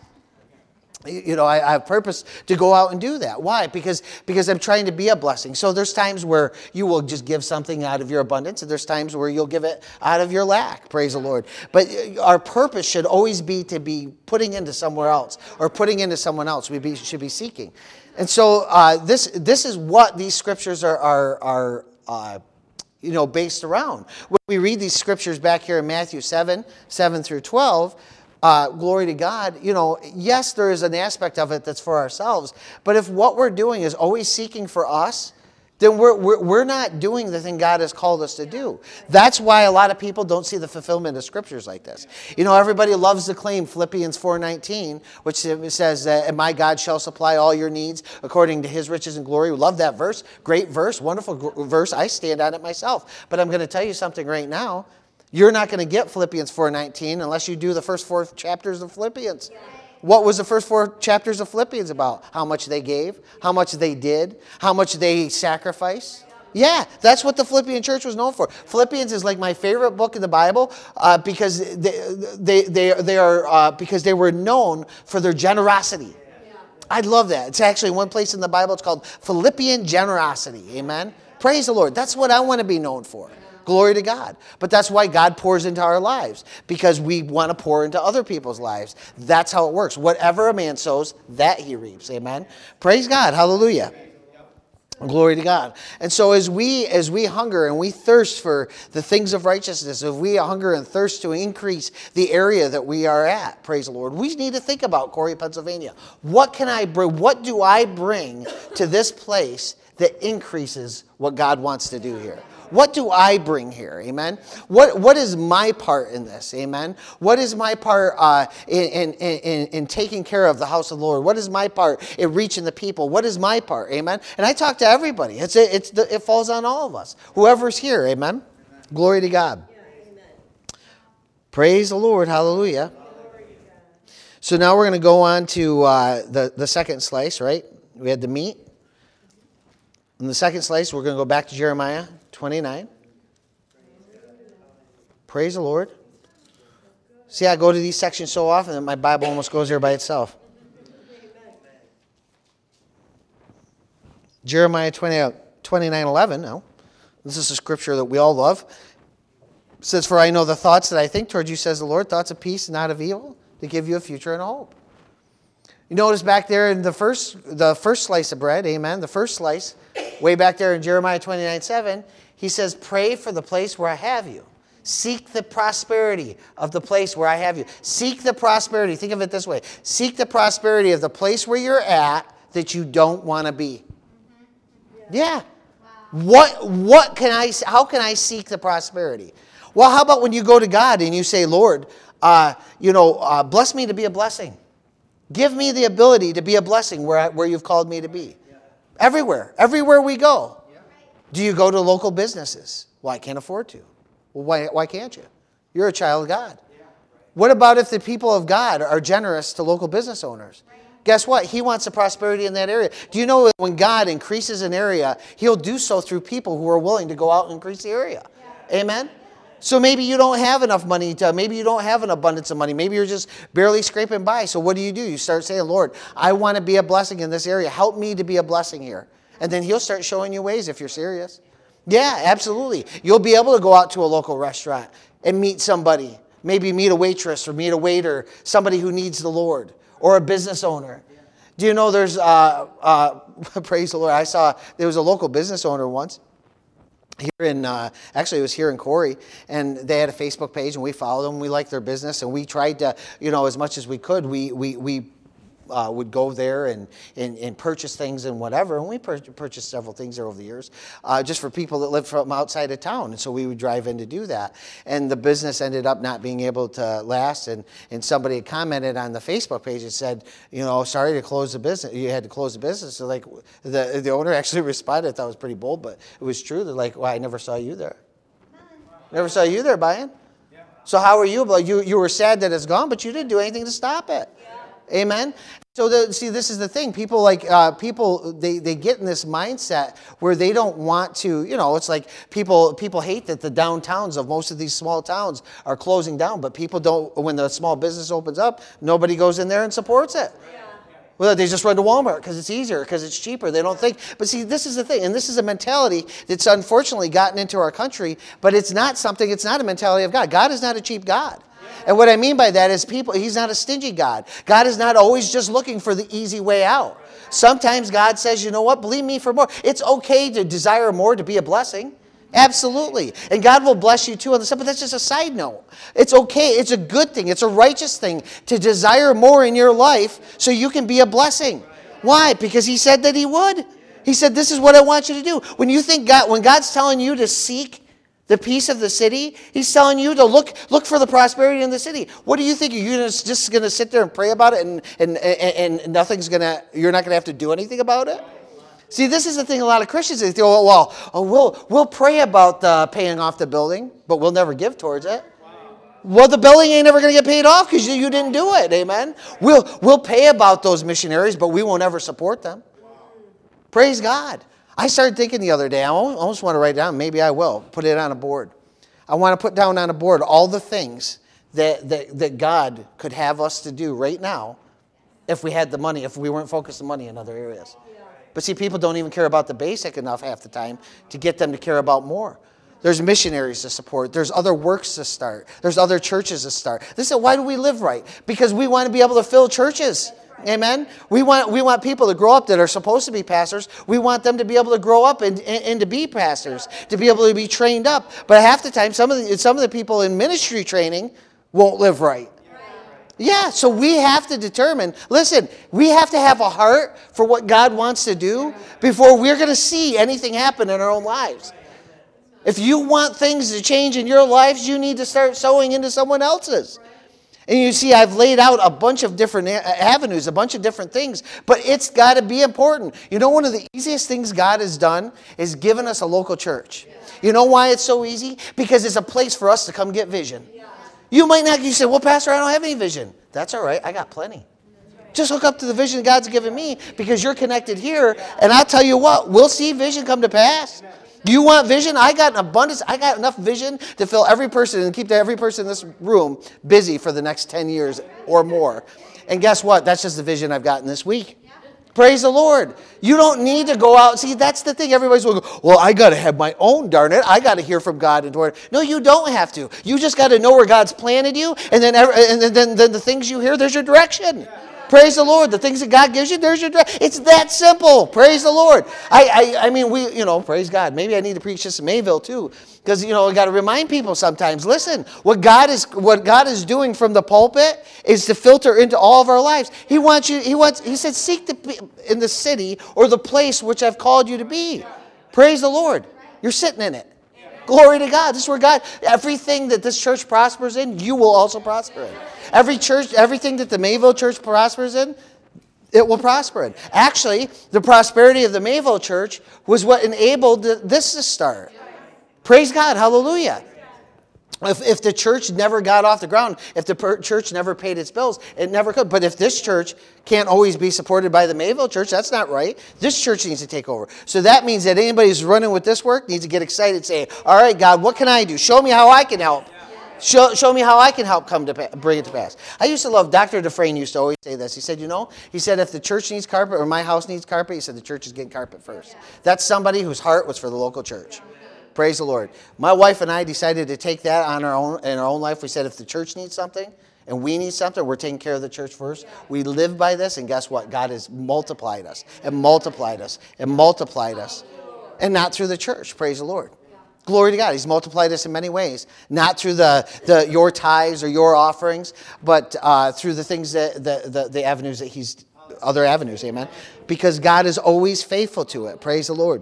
A: You know, I, I have purpose to go out and do that. Why? Because because I'm trying to be a blessing. So there's times where you will just give something out of your abundance, and there's times where you'll give it out of your lack. Praise the Lord. But our purpose should always be to be putting into somewhere else or putting into someone else. We be, should be seeking. And so uh, this this is what these scriptures are are are uh, you know based around. When we read these scriptures back here in Matthew seven, seven through twelve. Uh, glory to God, you know, yes, there is an aspect of it that's for ourselves, but if what we're doing is always seeking for us, then we're, we're, we're not doing the thing God has called us to do. That's why a lot of people don't see the fulfillment of scriptures like this. You know, everybody loves to claim Philippians four nineteen, which says that, and my God shall supply all your needs according to his riches and glory. We love that verse. Great verse, wonderful verse. I stand on it myself. But I'm going to tell you something right now. You're not going to get Philippians four nineteen unless you do the first four chapters of Philippians. What was the first four chapters of Philippians about? How much they gave, how much they did, how much they sacrificed. Yeah, that's what the Philippian church was known for. Philippians is like my favorite book in the Bible uh, because they they they, they are uh, because they were known for their generosity. I love that. It's actually one place in the Bible. It's called Philippian generosity. Amen. Praise the Lord. That's what I want to be known for. Glory to God. But that's why God pours into our lives, because we want to pour into other people's lives. That's how it works. Whatever a man sows, that he reaps. Amen. Praise God. Hallelujah. Glory to God. And so as we as we hunger and we thirst for the things of righteousness, if we hunger and thirst to increase the area that we are at, praise the Lord, we need to think about Corey, Pennsylvania. What can I bring? What do I bring to this place that increases what God wants to do here? What do I bring here? Amen. What What is my part in this? Amen. What is my part uh, in, in, in, in taking care of the house of the Lord? What is my part in reaching the people? What is my part? Amen. And I talk to everybody. It's it's the, it falls on all of us. Whoever's here. Amen. Glory to God. Praise the Lord. Hallelujah. So now we're going to go on to uh, the, the second slice, right? We had the meat. In the second slice, we're going to go back to Jeremiah twenty-nine. Praise the Lord. See, I go to these sections so often that my Bible almost goes there by itself. Jeremiah twenty-nine eleven. Now, this is a scripture that we all love. It says, "For I know the thoughts that I think toward you, says the Lord, thoughts of peace and not of evil, to give you a future and a hope." You notice back there in the first the first slice of bread, amen, the first slice, way back there in Jeremiah twenty-nine seven, he says, "Pray for the place where I have you. Seek the prosperity of the place where I have you." Seek the prosperity. Think of it this way. Seek the prosperity of the place where you're at that you don't want to be. Mm-hmm. Yeah. Wow. What what can I how can I seek the prosperity? Well, how about when you go to God and you say, "Lord, uh, you know, uh, bless me to be a blessing. Give me the ability to be a blessing where I, where you've called me to be." Everywhere. Everywhere we go. Do you go to local businesses? Well, I can't afford to. Well, why, why can't you? You're a child of God. What about if the people of God are generous to local business owners? Guess what? He wants the prosperity in that area. Do you know that when God increases an area, he'll do so through people who are willing to go out and increase the area? Amen? So maybe you don't have enough money to, maybe you don't have an abundance of money. Maybe you're just barely scraping by. So what do you do? You start saying, "Lord, I want to be a blessing in this area. Help me to be a blessing here." And then he'll start showing you ways if you're serious. Yeah, absolutely. You'll be able to go out to a local restaurant and meet somebody. Maybe meet a waitress or meet a waiter, somebody who needs the Lord, or a business owner. Do you know there's, uh, uh, praise the Lord, I saw there was a local business owner once. Here in, uh, actually it was here in Corey, and they had a Facebook page, and we followed them. We liked their business, and we tried to, you know, as much as we could, we we we uh, would go there and, and and purchase things and whatever. And we pur- purchased several things there over the years, uh, just for people that lived from outside of town. And so we would drive in to do that. And the business ended up not being able to last. And and somebody had commented on the Facebook page and said, you know, "Sorry to close the business. You had to close the business." So like the the owner actually responded. I thought it was pretty bold, but it was true. They're like, "Well, I never saw you there. Never saw you there buying. So how are you? But you you were sad that it's gone, but you didn't do anything to stop it." Amen. So the, see, this is the thing. People like uh, people they, they get in this mindset where they don't want to. You know, it's like people people hate that the downtowns of most of these small towns are closing down, but people don't. When the small business opens up, nobody goes in there and supports it. Yeah. Well, they just run to Walmart because it's easier, because it's cheaper. They don't think. But see, this is the thing, and this is a mentality that's unfortunately gotten into our country. But it's not something. It's not a mentality of God. God is not a cheap God. And what I mean by that is people, he's not a stingy God. God is not always just looking for the easy way out. Sometimes God says, "You know what? Believe me for more." It's okay to desire more, to be a blessing. Absolutely. And God will bless you too on the stuff, but that's just a side note. It's okay. It's a good thing. It's a righteous thing to desire more in your life so you can be a blessing. Why? Because he said that he would. He said, this is what I want you to do. When you think God, when God's telling you to seek the peace of the city, he's telling you to look look for the prosperity in the city. What do you think? You're just going to sit there and pray about it and, and, and, and nothing's going to, you're not going to have to do anything about it? See, this is the thing a lot of Christians, they think, oh, well, oh, we'll, we'll pray about the paying off the building, but we'll never give towards it. Well, the building ain't never going to get paid off because you, you didn't do it, amen? We'll, we'll pay about those missionaries, but we won't ever support them. Praise God. I started thinking the other day, I almost want to write it down, maybe I will, put it on a board. I want to put down on a board all the things that, that, that God could have us to do right now if we had the money, if we weren't focused on money in other areas. But see, people don't even care about the basic enough half the time to get them to care about more. There's missionaries to support. There's other works to start. There's other churches to start. This is why do we live right? Because we want to be able to fill churches. Amen? We want we want people to grow up that are supposed to be pastors. We want them to be able to grow up and, and, and to be pastors, to be able to be trained up. But half the time, some of the, some of the people in ministry training won't live right. Yeah, so we have to determine, listen, we have to have a heart for what God wants to do before we're going to see anything happen in our own lives. If you want things to change in your lives, you need to start sowing into someone else's. And you see, I've laid out a bunch of different avenues, a bunch of different things, but it's got to be important. You know, one of the easiest things God has done is given us a local church. You know why it's so easy? Because it's a place for us to come get vision. You might not, you say, well, Pastor, I don't have any vision. That's all right. I got plenty. Just hook up to the vision God's given me because you're connected here. And I'll tell you what, we'll see vision come to pass. You want vision? I got an abundance. I got enough vision to fill every person and keep every person in this room busy for the next ten years or more. And guess what? That's just the vision I've gotten this week. Praise the Lord. You don't need to go out. See, that's the thing. Everybody's going, well, I got to have my own, darn it. I got to hear from God. And no, you don't have to. You just got to know where God's planted you. And then, and then, then the things you hear, there's your direction. Praise the Lord. The things that God gives you, there's your direction. It's that simple. Praise the Lord. I, I, I mean, we, you know, praise God. Maybe I need to preach this in Mayville too. Because, you know, I got to remind people sometimes, listen, what God is what God is doing from the pulpit is to filter into all of our lives. He wants you, he wants, he said, seek the, in the city or the place which I've called you to be. Praise the Lord. You're sitting in it. Glory to God. This is where God, everything that this church prospers in, you will also prosper in. Every church, everything that the Mayville church prospers in, it will prosper in. Actually, the prosperity of the Mayville church was what enabled this to start. Praise God. Hallelujah. If, if the church never got off the ground, if the per- church never paid its bills, it never could. But if this church can't always be supported by the Mayville church, that's not right. This church needs to take over. So that means that anybody who's running with this work needs to get excited and say, all right, God, what can I do? Show me how I can help. Show, show me how I can help come to pa- bring it to pass. I used to love, Doctor Dufresne used to always say this. He said, you know, he said, if the church needs carpet or my house needs carpet, he said, the church is getting carpet first. That's somebody whose heart was for the local church. Praise the Lord. My wife and I decided to take that on our own in our own life. We said if the church needs something and we need something, we're taking care of the church first. We live by this, and guess what? God has multiplied us and multiplied us and multiplied us. And not through the church. Praise the Lord. Glory to God. He's multiplied us in many ways. Not through the, the your tithes or your offerings, but uh, through the things that the, the, the avenues that he's, other avenues, amen. Because God is always faithful to it. Praise the Lord.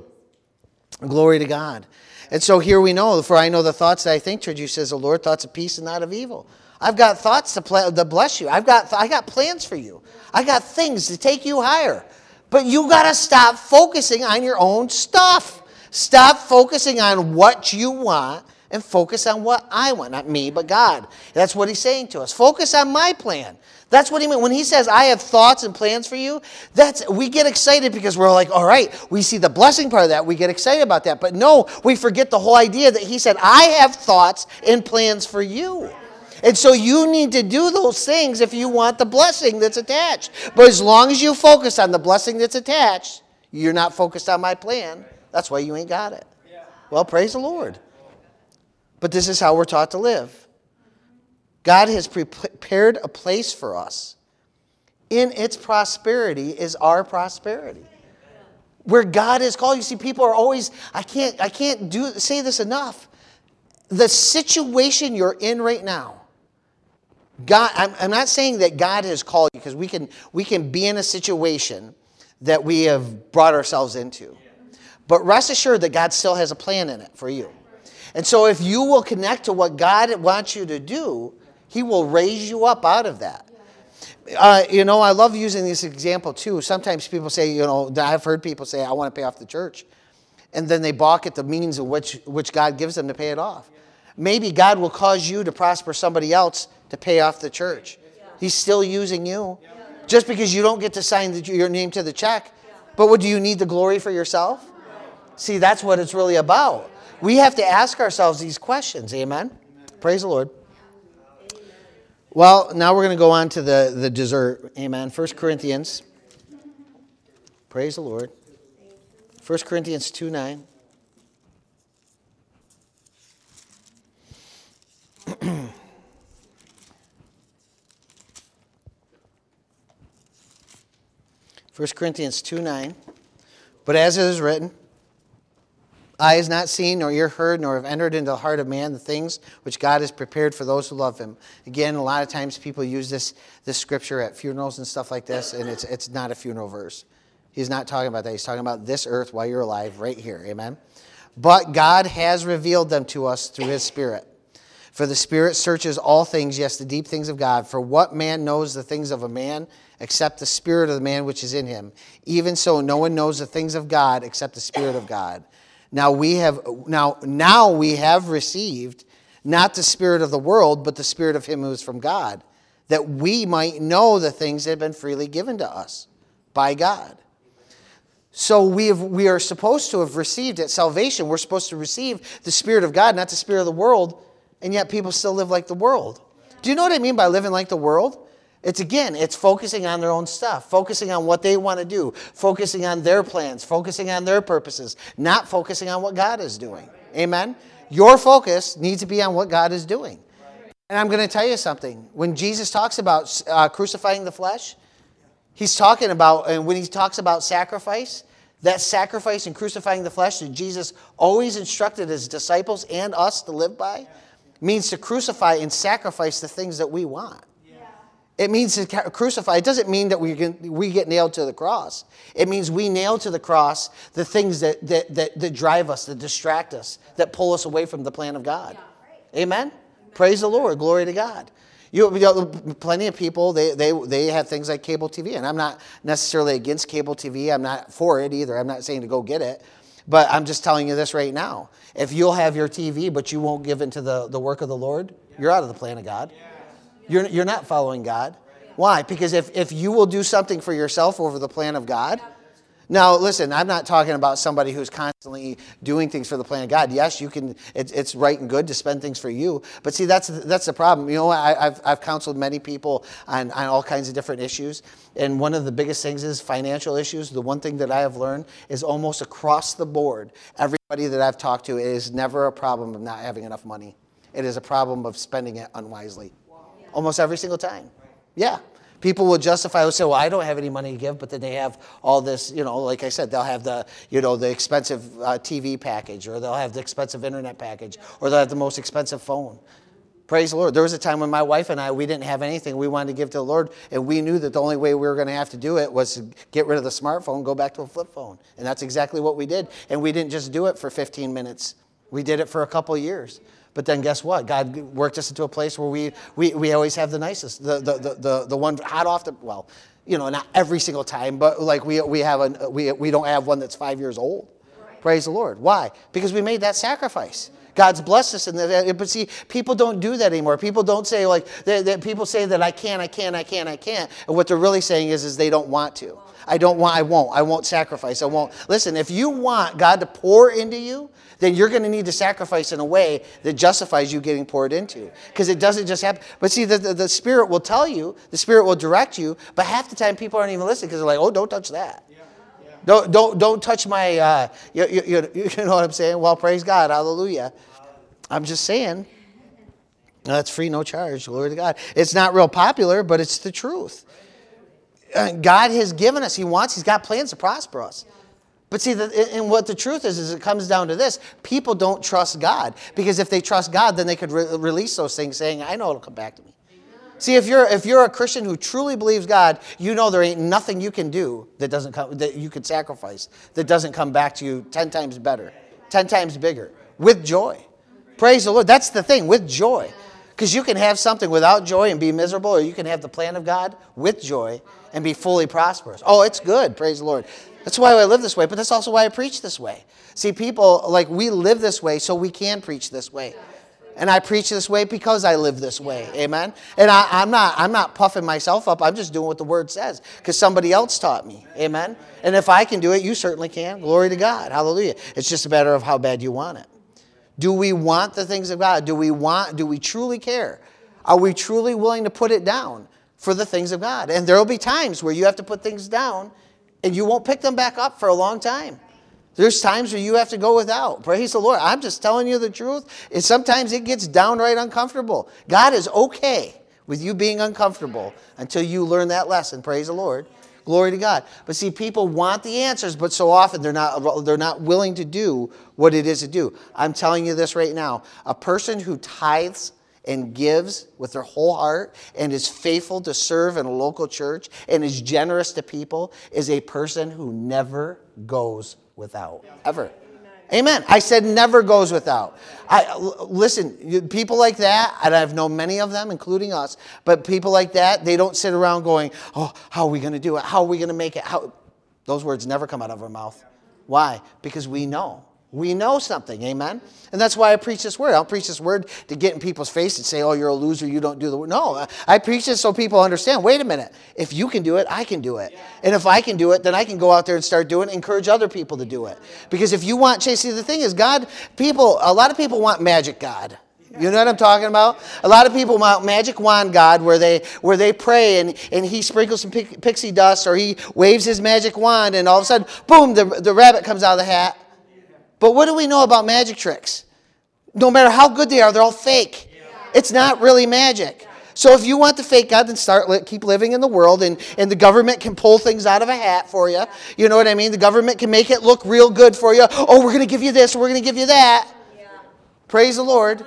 A: Glory to God. And so here we know, for I know the thoughts that I think toward you, says the Lord, thoughts of peace and not of evil. I've got thoughts to, pl- to bless you. I've got I got plans for you. I got things to take you higher. But you got to stop focusing on your own stuff. Stop focusing on what you want and focus on what I want. Not me, but God. That's what he's saying to us. Focus on my plan. That's what he meant. When he says, I have thoughts and plans for you, that's we get excited because we're like, all right, we see the blessing part of that. We get excited about that. But no, we forget the whole idea that he said, I have thoughts and plans for you. And so you need to do those things if you want the blessing that's attached. But as long as you focus on the blessing that's attached, you're not focused on my plan. That's why you ain't got it. Well, praise the Lord. But this is how we're taught to live. God has prepared a place for us. In its prosperity is our prosperity. Where God has called you. See, people are always, I can't, I can't do say this enough. The situation you're in right now, God, I'm, I'm not saying that God has called you, because we can we can be in a situation that we have brought ourselves into. But rest assured that God still has a plan in it for you. And so if you will connect to what God wants you to do, he will raise you up out of that. Uh, you know, I love using this example too. Sometimes people say, you know, I've heard people say, I want to pay off the church. And then they balk at the means of which, which God gives them to pay it off. Maybe God will cause you to prosper somebody else to pay off the church. He's still using you. Just because you don't get to sign the, your name to the check. But what, do you need the glory for yourself? See, that's what it's really about. We have to ask ourselves these questions. Amen? Praise the Lord. Well, now we're going to go on to the, the dessert. Amen. First Corinthians. Praise the Lord. First Corinthians two nine. First Corinthians two nine. But as it is written, eye has not seen, nor ear heard, nor have entered into the heart of man the things which God has prepared for those who love him. Again, a lot of times people use this, this scripture at funerals and stuff like this, and it's it's not a funeral verse. He's not talking about that. He's talking about this earth while you're alive right here. Amen? But God has revealed them to us through his Spirit. For the Spirit searches all things, yes, the deep things of God. For what man knows the things of a man except the Spirit of the man which is in him? Even so, no one knows the things of God except the Spirit of God. Now we have now now we have received not the spirit of the world, but the Spirit of him who is from God, that we might know the things that have been freely given to us by God. So we have, we are supposed to have received at salvation. We're supposed to receive the Spirit of God, not the spirit of the world, and yet people still live like the world. Do you know what I mean by living like the world? It's, again, it's focusing on their own stuff, focusing on what they want to do, focusing on their plans, focusing on their purposes, not focusing on what God is doing. Amen? Your focus needs to be on what God is doing. And I'm going to tell you something. When Jesus talks about uh, crucifying the flesh, he's talking about, and when he talks about sacrifice, that sacrifice and crucifying the flesh that Jesus always instructed his disciples and us to live by means to crucify and sacrifice the things that we want. It means to crucify. It doesn't mean that we get, we get nailed to the cross. It means we nail to the cross the things that, that, that, that drive us, that distract us, that pull us away from the plan of God. Amen? Praise the Lord. Glory to God. You, you know, plenty of people, they, they, they have things like cable T V. And I'm not necessarily against cable T V. I'm not for it either. I'm not saying to go get it. But I'm just telling you this right now. If you'll have your T V, but you won't give into the, the work of the Lord, you're out of the plan of God. You're, you're not following God. Why? Because if, if you will do something for yourself over the plan of God. Now, listen, I'm not talking about somebody who's constantly doing things for the plan of God. Yes, you can. It's, it's right and good to spend things for you. But see, that's that's the problem. You know, I, I've I've counseled many people on, on all kinds of different issues. And one of the biggest things is financial issues. The one thing that I have learned is almost across the board, everybody that I've talked to, it is never a problem of not having enough money. It is a problem of spending it unwisely. Almost every single time. Yeah. People will justify, will say, well, I don't have any money to give, but then they have all this, you know, like I said, they'll have the, you know, the expensive uh, T V package, or they'll have the expensive internet package, or they'll have the most expensive phone. Praise the Lord. There was a time when my wife and I, we didn't have anything we wanted to give to the Lord, and we knew that the only way we were going to have to do it was to get rid of the smartphone and go back to a flip phone. And that's exactly what we did. And we didn't just do it for fifteen minutes. We did it for a couple of years. But then guess what? God worked us into a place where we we, we always have the nicest, the the, the the the one hot off the, well, you know, not every single time, but like we we have a we we don't have one that's five years old. Right. Praise the Lord. Why? Because we made that sacrifice. God's blessed us in that. But see, people don't do that anymore. People don't say like, they, they, people say that I can't, I can't, I can't, I can't. And what they're really saying is, is they don't want to. I don't want, I won't. I won't sacrifice. I won't. Listen, if you want God to pour into you, then you're going to need to sacrifice in a way that justifies you getting poured into. Because it doesn't just happen. But see, the, the, the Spirit will tell you, the Spirit will direct you, but half the time people aren't even listening because they're like, oh, don't touch that. Don't don't don't touch my, uh, you, you, you, you know what I'm saying? Well, praise God. Hallelujah. I'm just saying. That's free, no charge. Glory to God. It's not real popular, but it's the truth. Uh, God has given us. He wants, He's got plans to prosper us. But see, the, and what the truth is, is it comes down to this. People don't trust God. Because if they trust God, then they could re- release those things saying, I know it'll come back to me. See, if you're if you're a Christian who truly believes God, you know there ain't nothing you can do that doesn't come that you could sacrifice that doesn't come back to you ten times better, ten times bigger, with joy. Praise the Lord. That's the thing, with joy. Because you can have something without joy and be miserable, or you can have the plan of God with joy and be fully prosperous. Oh, it's good. Praise the Lord. That's why I live this way, but that's also why I preach this way. See, people, like, we live this way so we can preach this way. And I preach this way because I live this way. Amen? And I, I'm not I'm not puffing myself up. I'm just doing what the Word says because somebody else taught me. Amen? And if I can do it, you certainly can. Glory to God. Hallelujah. It's just a matter of how bad you want it. Do we want the things of God? Do we want? Do we truly care? Are we truly willing to put it down for the things of God? And there will be times where you have to put things down and you won't pick them back up for a long time. There's times where you have to go without. Praise the Lord. I'm just telling you the truth. And sometimes it gets downright uncomfortable. God is okay with you being uncomfortable until you learn that lesson. Praise the Lord. Glory to God. But see, people want the answers, but so often they're not, they're not willing to do what it is to do. I'm telling you this right now. A person who tithes and gives with their whole heart and is faithful to serve in a local church and is generous to people is a person who never goes without, ever. Amen. I said never goes without. I listen, people like that, and I've known many of them, including us, but people like that, they don't sit around going, oh, how are we going to do it? How are we going to make it? How? Those words never come out of our mouth. Why? Because we know. We know something, amen? And that's why I preach this word. I don't preach this word to get in people's face and say, oh, you're a loser, you don't do the word. No, I preach this so people understand, wait a minute, if you can do it, I can do it. And if I can do it, then I can go out there and start doing it, encourage other people to do it. Because if you want, see, the thing is, God, people, a lot of people want magic God. You know what I'm talking about? A lot of people want magic wand God where they where they pray and, and he sprinkles some pixie dust or he waves his magic wand and all of a sudden, boom, the, the rabbit comes out of the hat. But what do we know about magic tricks? No matter how good they are, they're all fake. It's not really magic. So if you want the fake God, then start keep living in the world, and, and the government can pull things out of a hat for you. You know what I mean? The government can make it look real good for you. Oh, we're going to give you this, we're going to give you that. Yeah. Praise the Lord.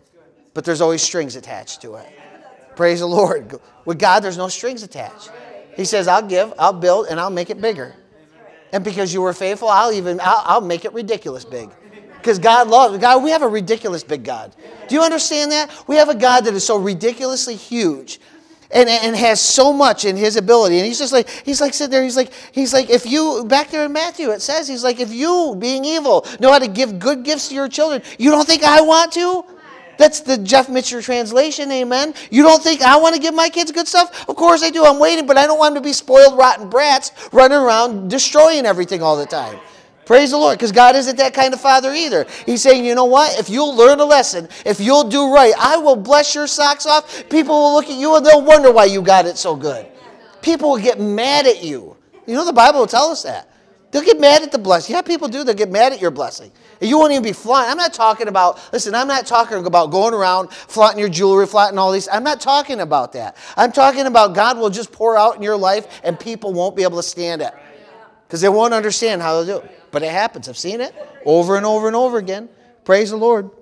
A: But there's always strings attached to it. Praise the Lord. With God, there's no strings attached. He says, I'll give, I'll build, and I'll make it bigger. And because you were faithful, I'll even I'll, I'll make it ridiculous big. Because God loves God. We have a ridiculous big God. Do you understand that? We have a God that is so ridiculously huge, and, and has so much in His ability. And He's just like He's like sitting there. He's like He's like if you back there in Matthew it says He's like if you being evil know how to give good gifts to your children, you don't think I want to? That's the Jeff Mitchell translation, amen. You don't think I want to give my kids good stuff? Of course I do. I'm waiting, but I don't want them to be spoiled, rotten brats running around destroying everything all the time. Praise the Lord, because God isn't that kind of father either. He's saying, you know what? If you'll learn a lesson, if you'll do right, I will bless your socks off. People will look at you and they'll wonder why you got it so good. People will get mad at you. You know the Bible will tell us that. They'll get mad at the blessing. Yeah, people do. They'll get mad at your blessing. And you won't even be flaunting. I'm not talking about, listen, I'm not talking about going around flaunting your jewelry, flaunting all these. I'm not talking about that. I'm talking about God will just pour out in your life and people won't be able to stand it. Because they won't understand how to do it. But it happens. I've seen it over and over and over again. Praise the Lord.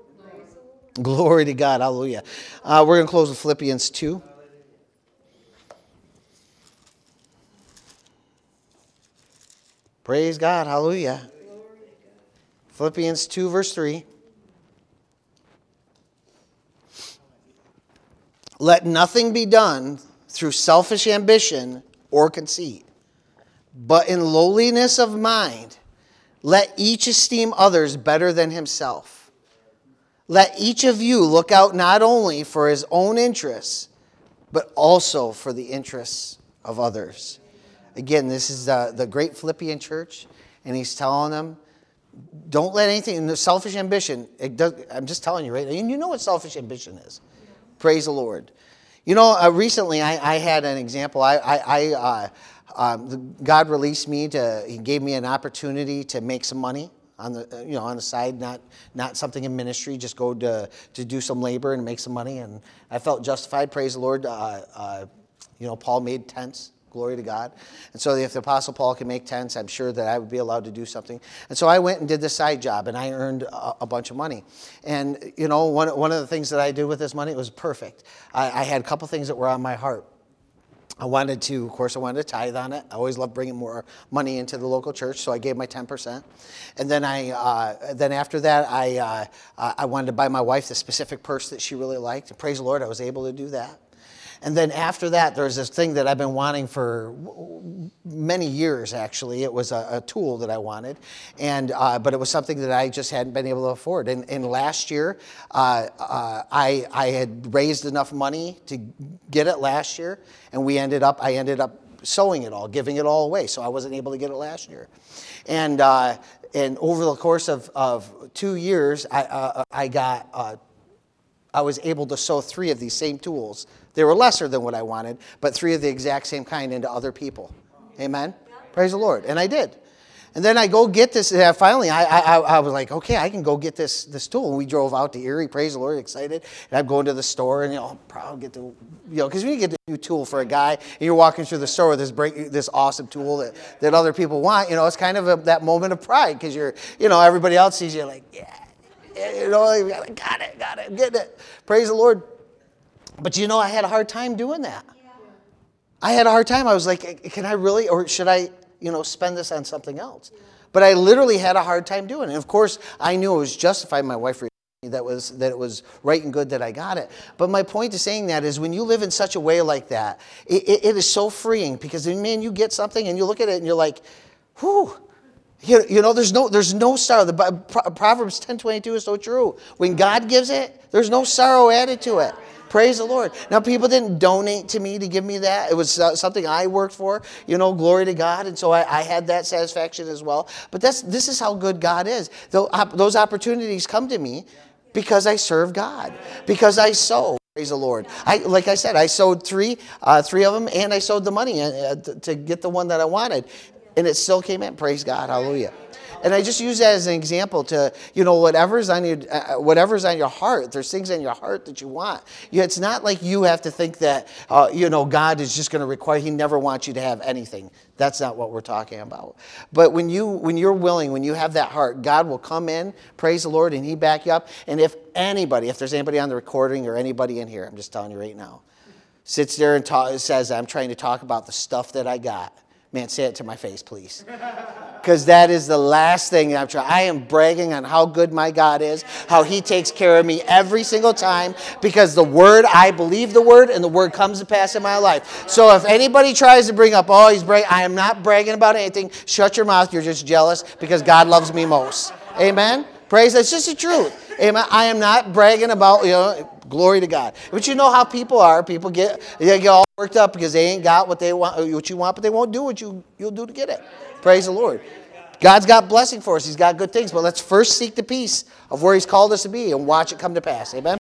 A: Glory to God. Hallelujah. Uh, we're going to close with Philippians two. Praise God. Hallelujah. Philippians two, verse three. Let nothing be done through selfish ambition or conceit, but in lowliness of mind, let each esteem others better than himself. Let each of you look out not only for his own interests, but also for the interests of others. Again, this is the, the great Philippian church, and he's telling them, don't let anything, in the selfish ambition, it does, I'm just telling you, right? And you know what selfish ambition is. Praise the Lord. You know, uh, recently I, I had an example. I, I, I uh, um, God released me to, He gave me an opportunity to make some money on the, you know, on the side, not not something in ministry, just go to to do some labor and make some money. And I felt justified. Praise the Lord. Uh, uh, you know, Paul made tents. glory to God. And so if the Apostle Paul can make tents, I'm sure that I would be allowed to do something. And so I went and did this side job, and I earned a, a bunch of money. And, you know, one, one of the things that I did with this money, it was perfect. I, I had a couple things that were on my heart. I wanted to, of course, I wanted to tithe on it. I always loved bringing more money into the local church, so I gave my ten percent. And then I, uh, then after that, I, uh, I wanted to buy my wife the specific purse that she really liked. And praise the Lord, I was able to do that. And then after that, there's this thing that I've been wanting for many years, actually. It was a, a tool that I wanted, and uh, but it was something that I just hadn't been able to afford. And, and last year, uh, uh, I, I had raised enough money to get it last year, and we ended up, I ended up sowing it all, giving it all away, so I wasn't able to get it last year. And uh, and over the course of, of two years, I, uh, I got... Uh, I was able to sow three of these same tools. They were lesser than what I wanted, but three of the exact same kind into other people. Amen? Yeah. Praise the Lord. And I did. And then I go get this. And finally, I, I I was like, okay, I can go get this this tool. And we drove out to Erie, praise the Lord, excited. And I'm going to the store, and, you know, I'll probably get the, you know, because when you get a new tool for a guy, and you're walking through the store with this break, this awesome tool that, that other people want, you know, it's kind of a, that moment of pride, because you're, you know, everybody else sees you like, yeah. You know, got it, got it, getting it. Praise the Lord. But you know, I had a hard time doing that. Yeah. I had a hard time. I was like, can I really, or should I, you know, spend this on something else? Yeah. But I literally had a hard time doing it. And of course, I knew it was justified. My wife that was that it was right and good that I got it. But my point to saying that is when you live in such a way like that, it, it, it is so freeing, because, man, you get something and you look at it and you're like, whew. You, you know, there's no there's no sorrow. The Proverbs ten twenty-two is so true. When God gives it, there's no sorrow added to it. Praise the Lord. Now, people didn't donate to me to give me that. It was uh, something I worked for. You know, glory to God. And so I, I had that satisfaction as well. But that's this is how good God is. Those opportunities come to me because I serve God, because I sow. Praise the Lord. I like I said, I sowed three, uh, three of them, and I sowed the money uh, to, to get the one that I wanted. And it still came in. Praise God. Hallelujah. And I just use that as an example to, you know, whatever's on your, uh, whatever's on your heart. There's things in your heart that you want. You, it's not like you have to think that, uh, you know, God is just going to require. He never wants you to have anything. That's not what we're talking about. But when you, when you're willing, when you have that heart, God will come in, praise the Lord, and He back you up. And if anybody, if there's anybody on the recording or anybody in here, I'm just telling you right now, sits there and ta- says, I'm trying to talk about the stuff that I got. Man, say it to my face, please. Because that is the last thing I'm trying. I am bragging on how good my God is, how He takes care of me every single time, because the Word, I believe the Word, and the Word comes to pass in my life. So if anybody tries to bring up, oh, he's bragging, I am not bragging about anything. Shut your mouth. You're just jealous because God loves me most. Amen? Praise. That's just the truth. Amen. I am not bragging about, you know, glory to God. But you know how people are. People get they get all worked up because they ain't got what they want, what you want, but they won't do what you you'll do to get it. Praise the Lord. God's got blessing for us. He's got good things, but let's first seek the peace of where He's called us to be and watch it come to pass. Amen.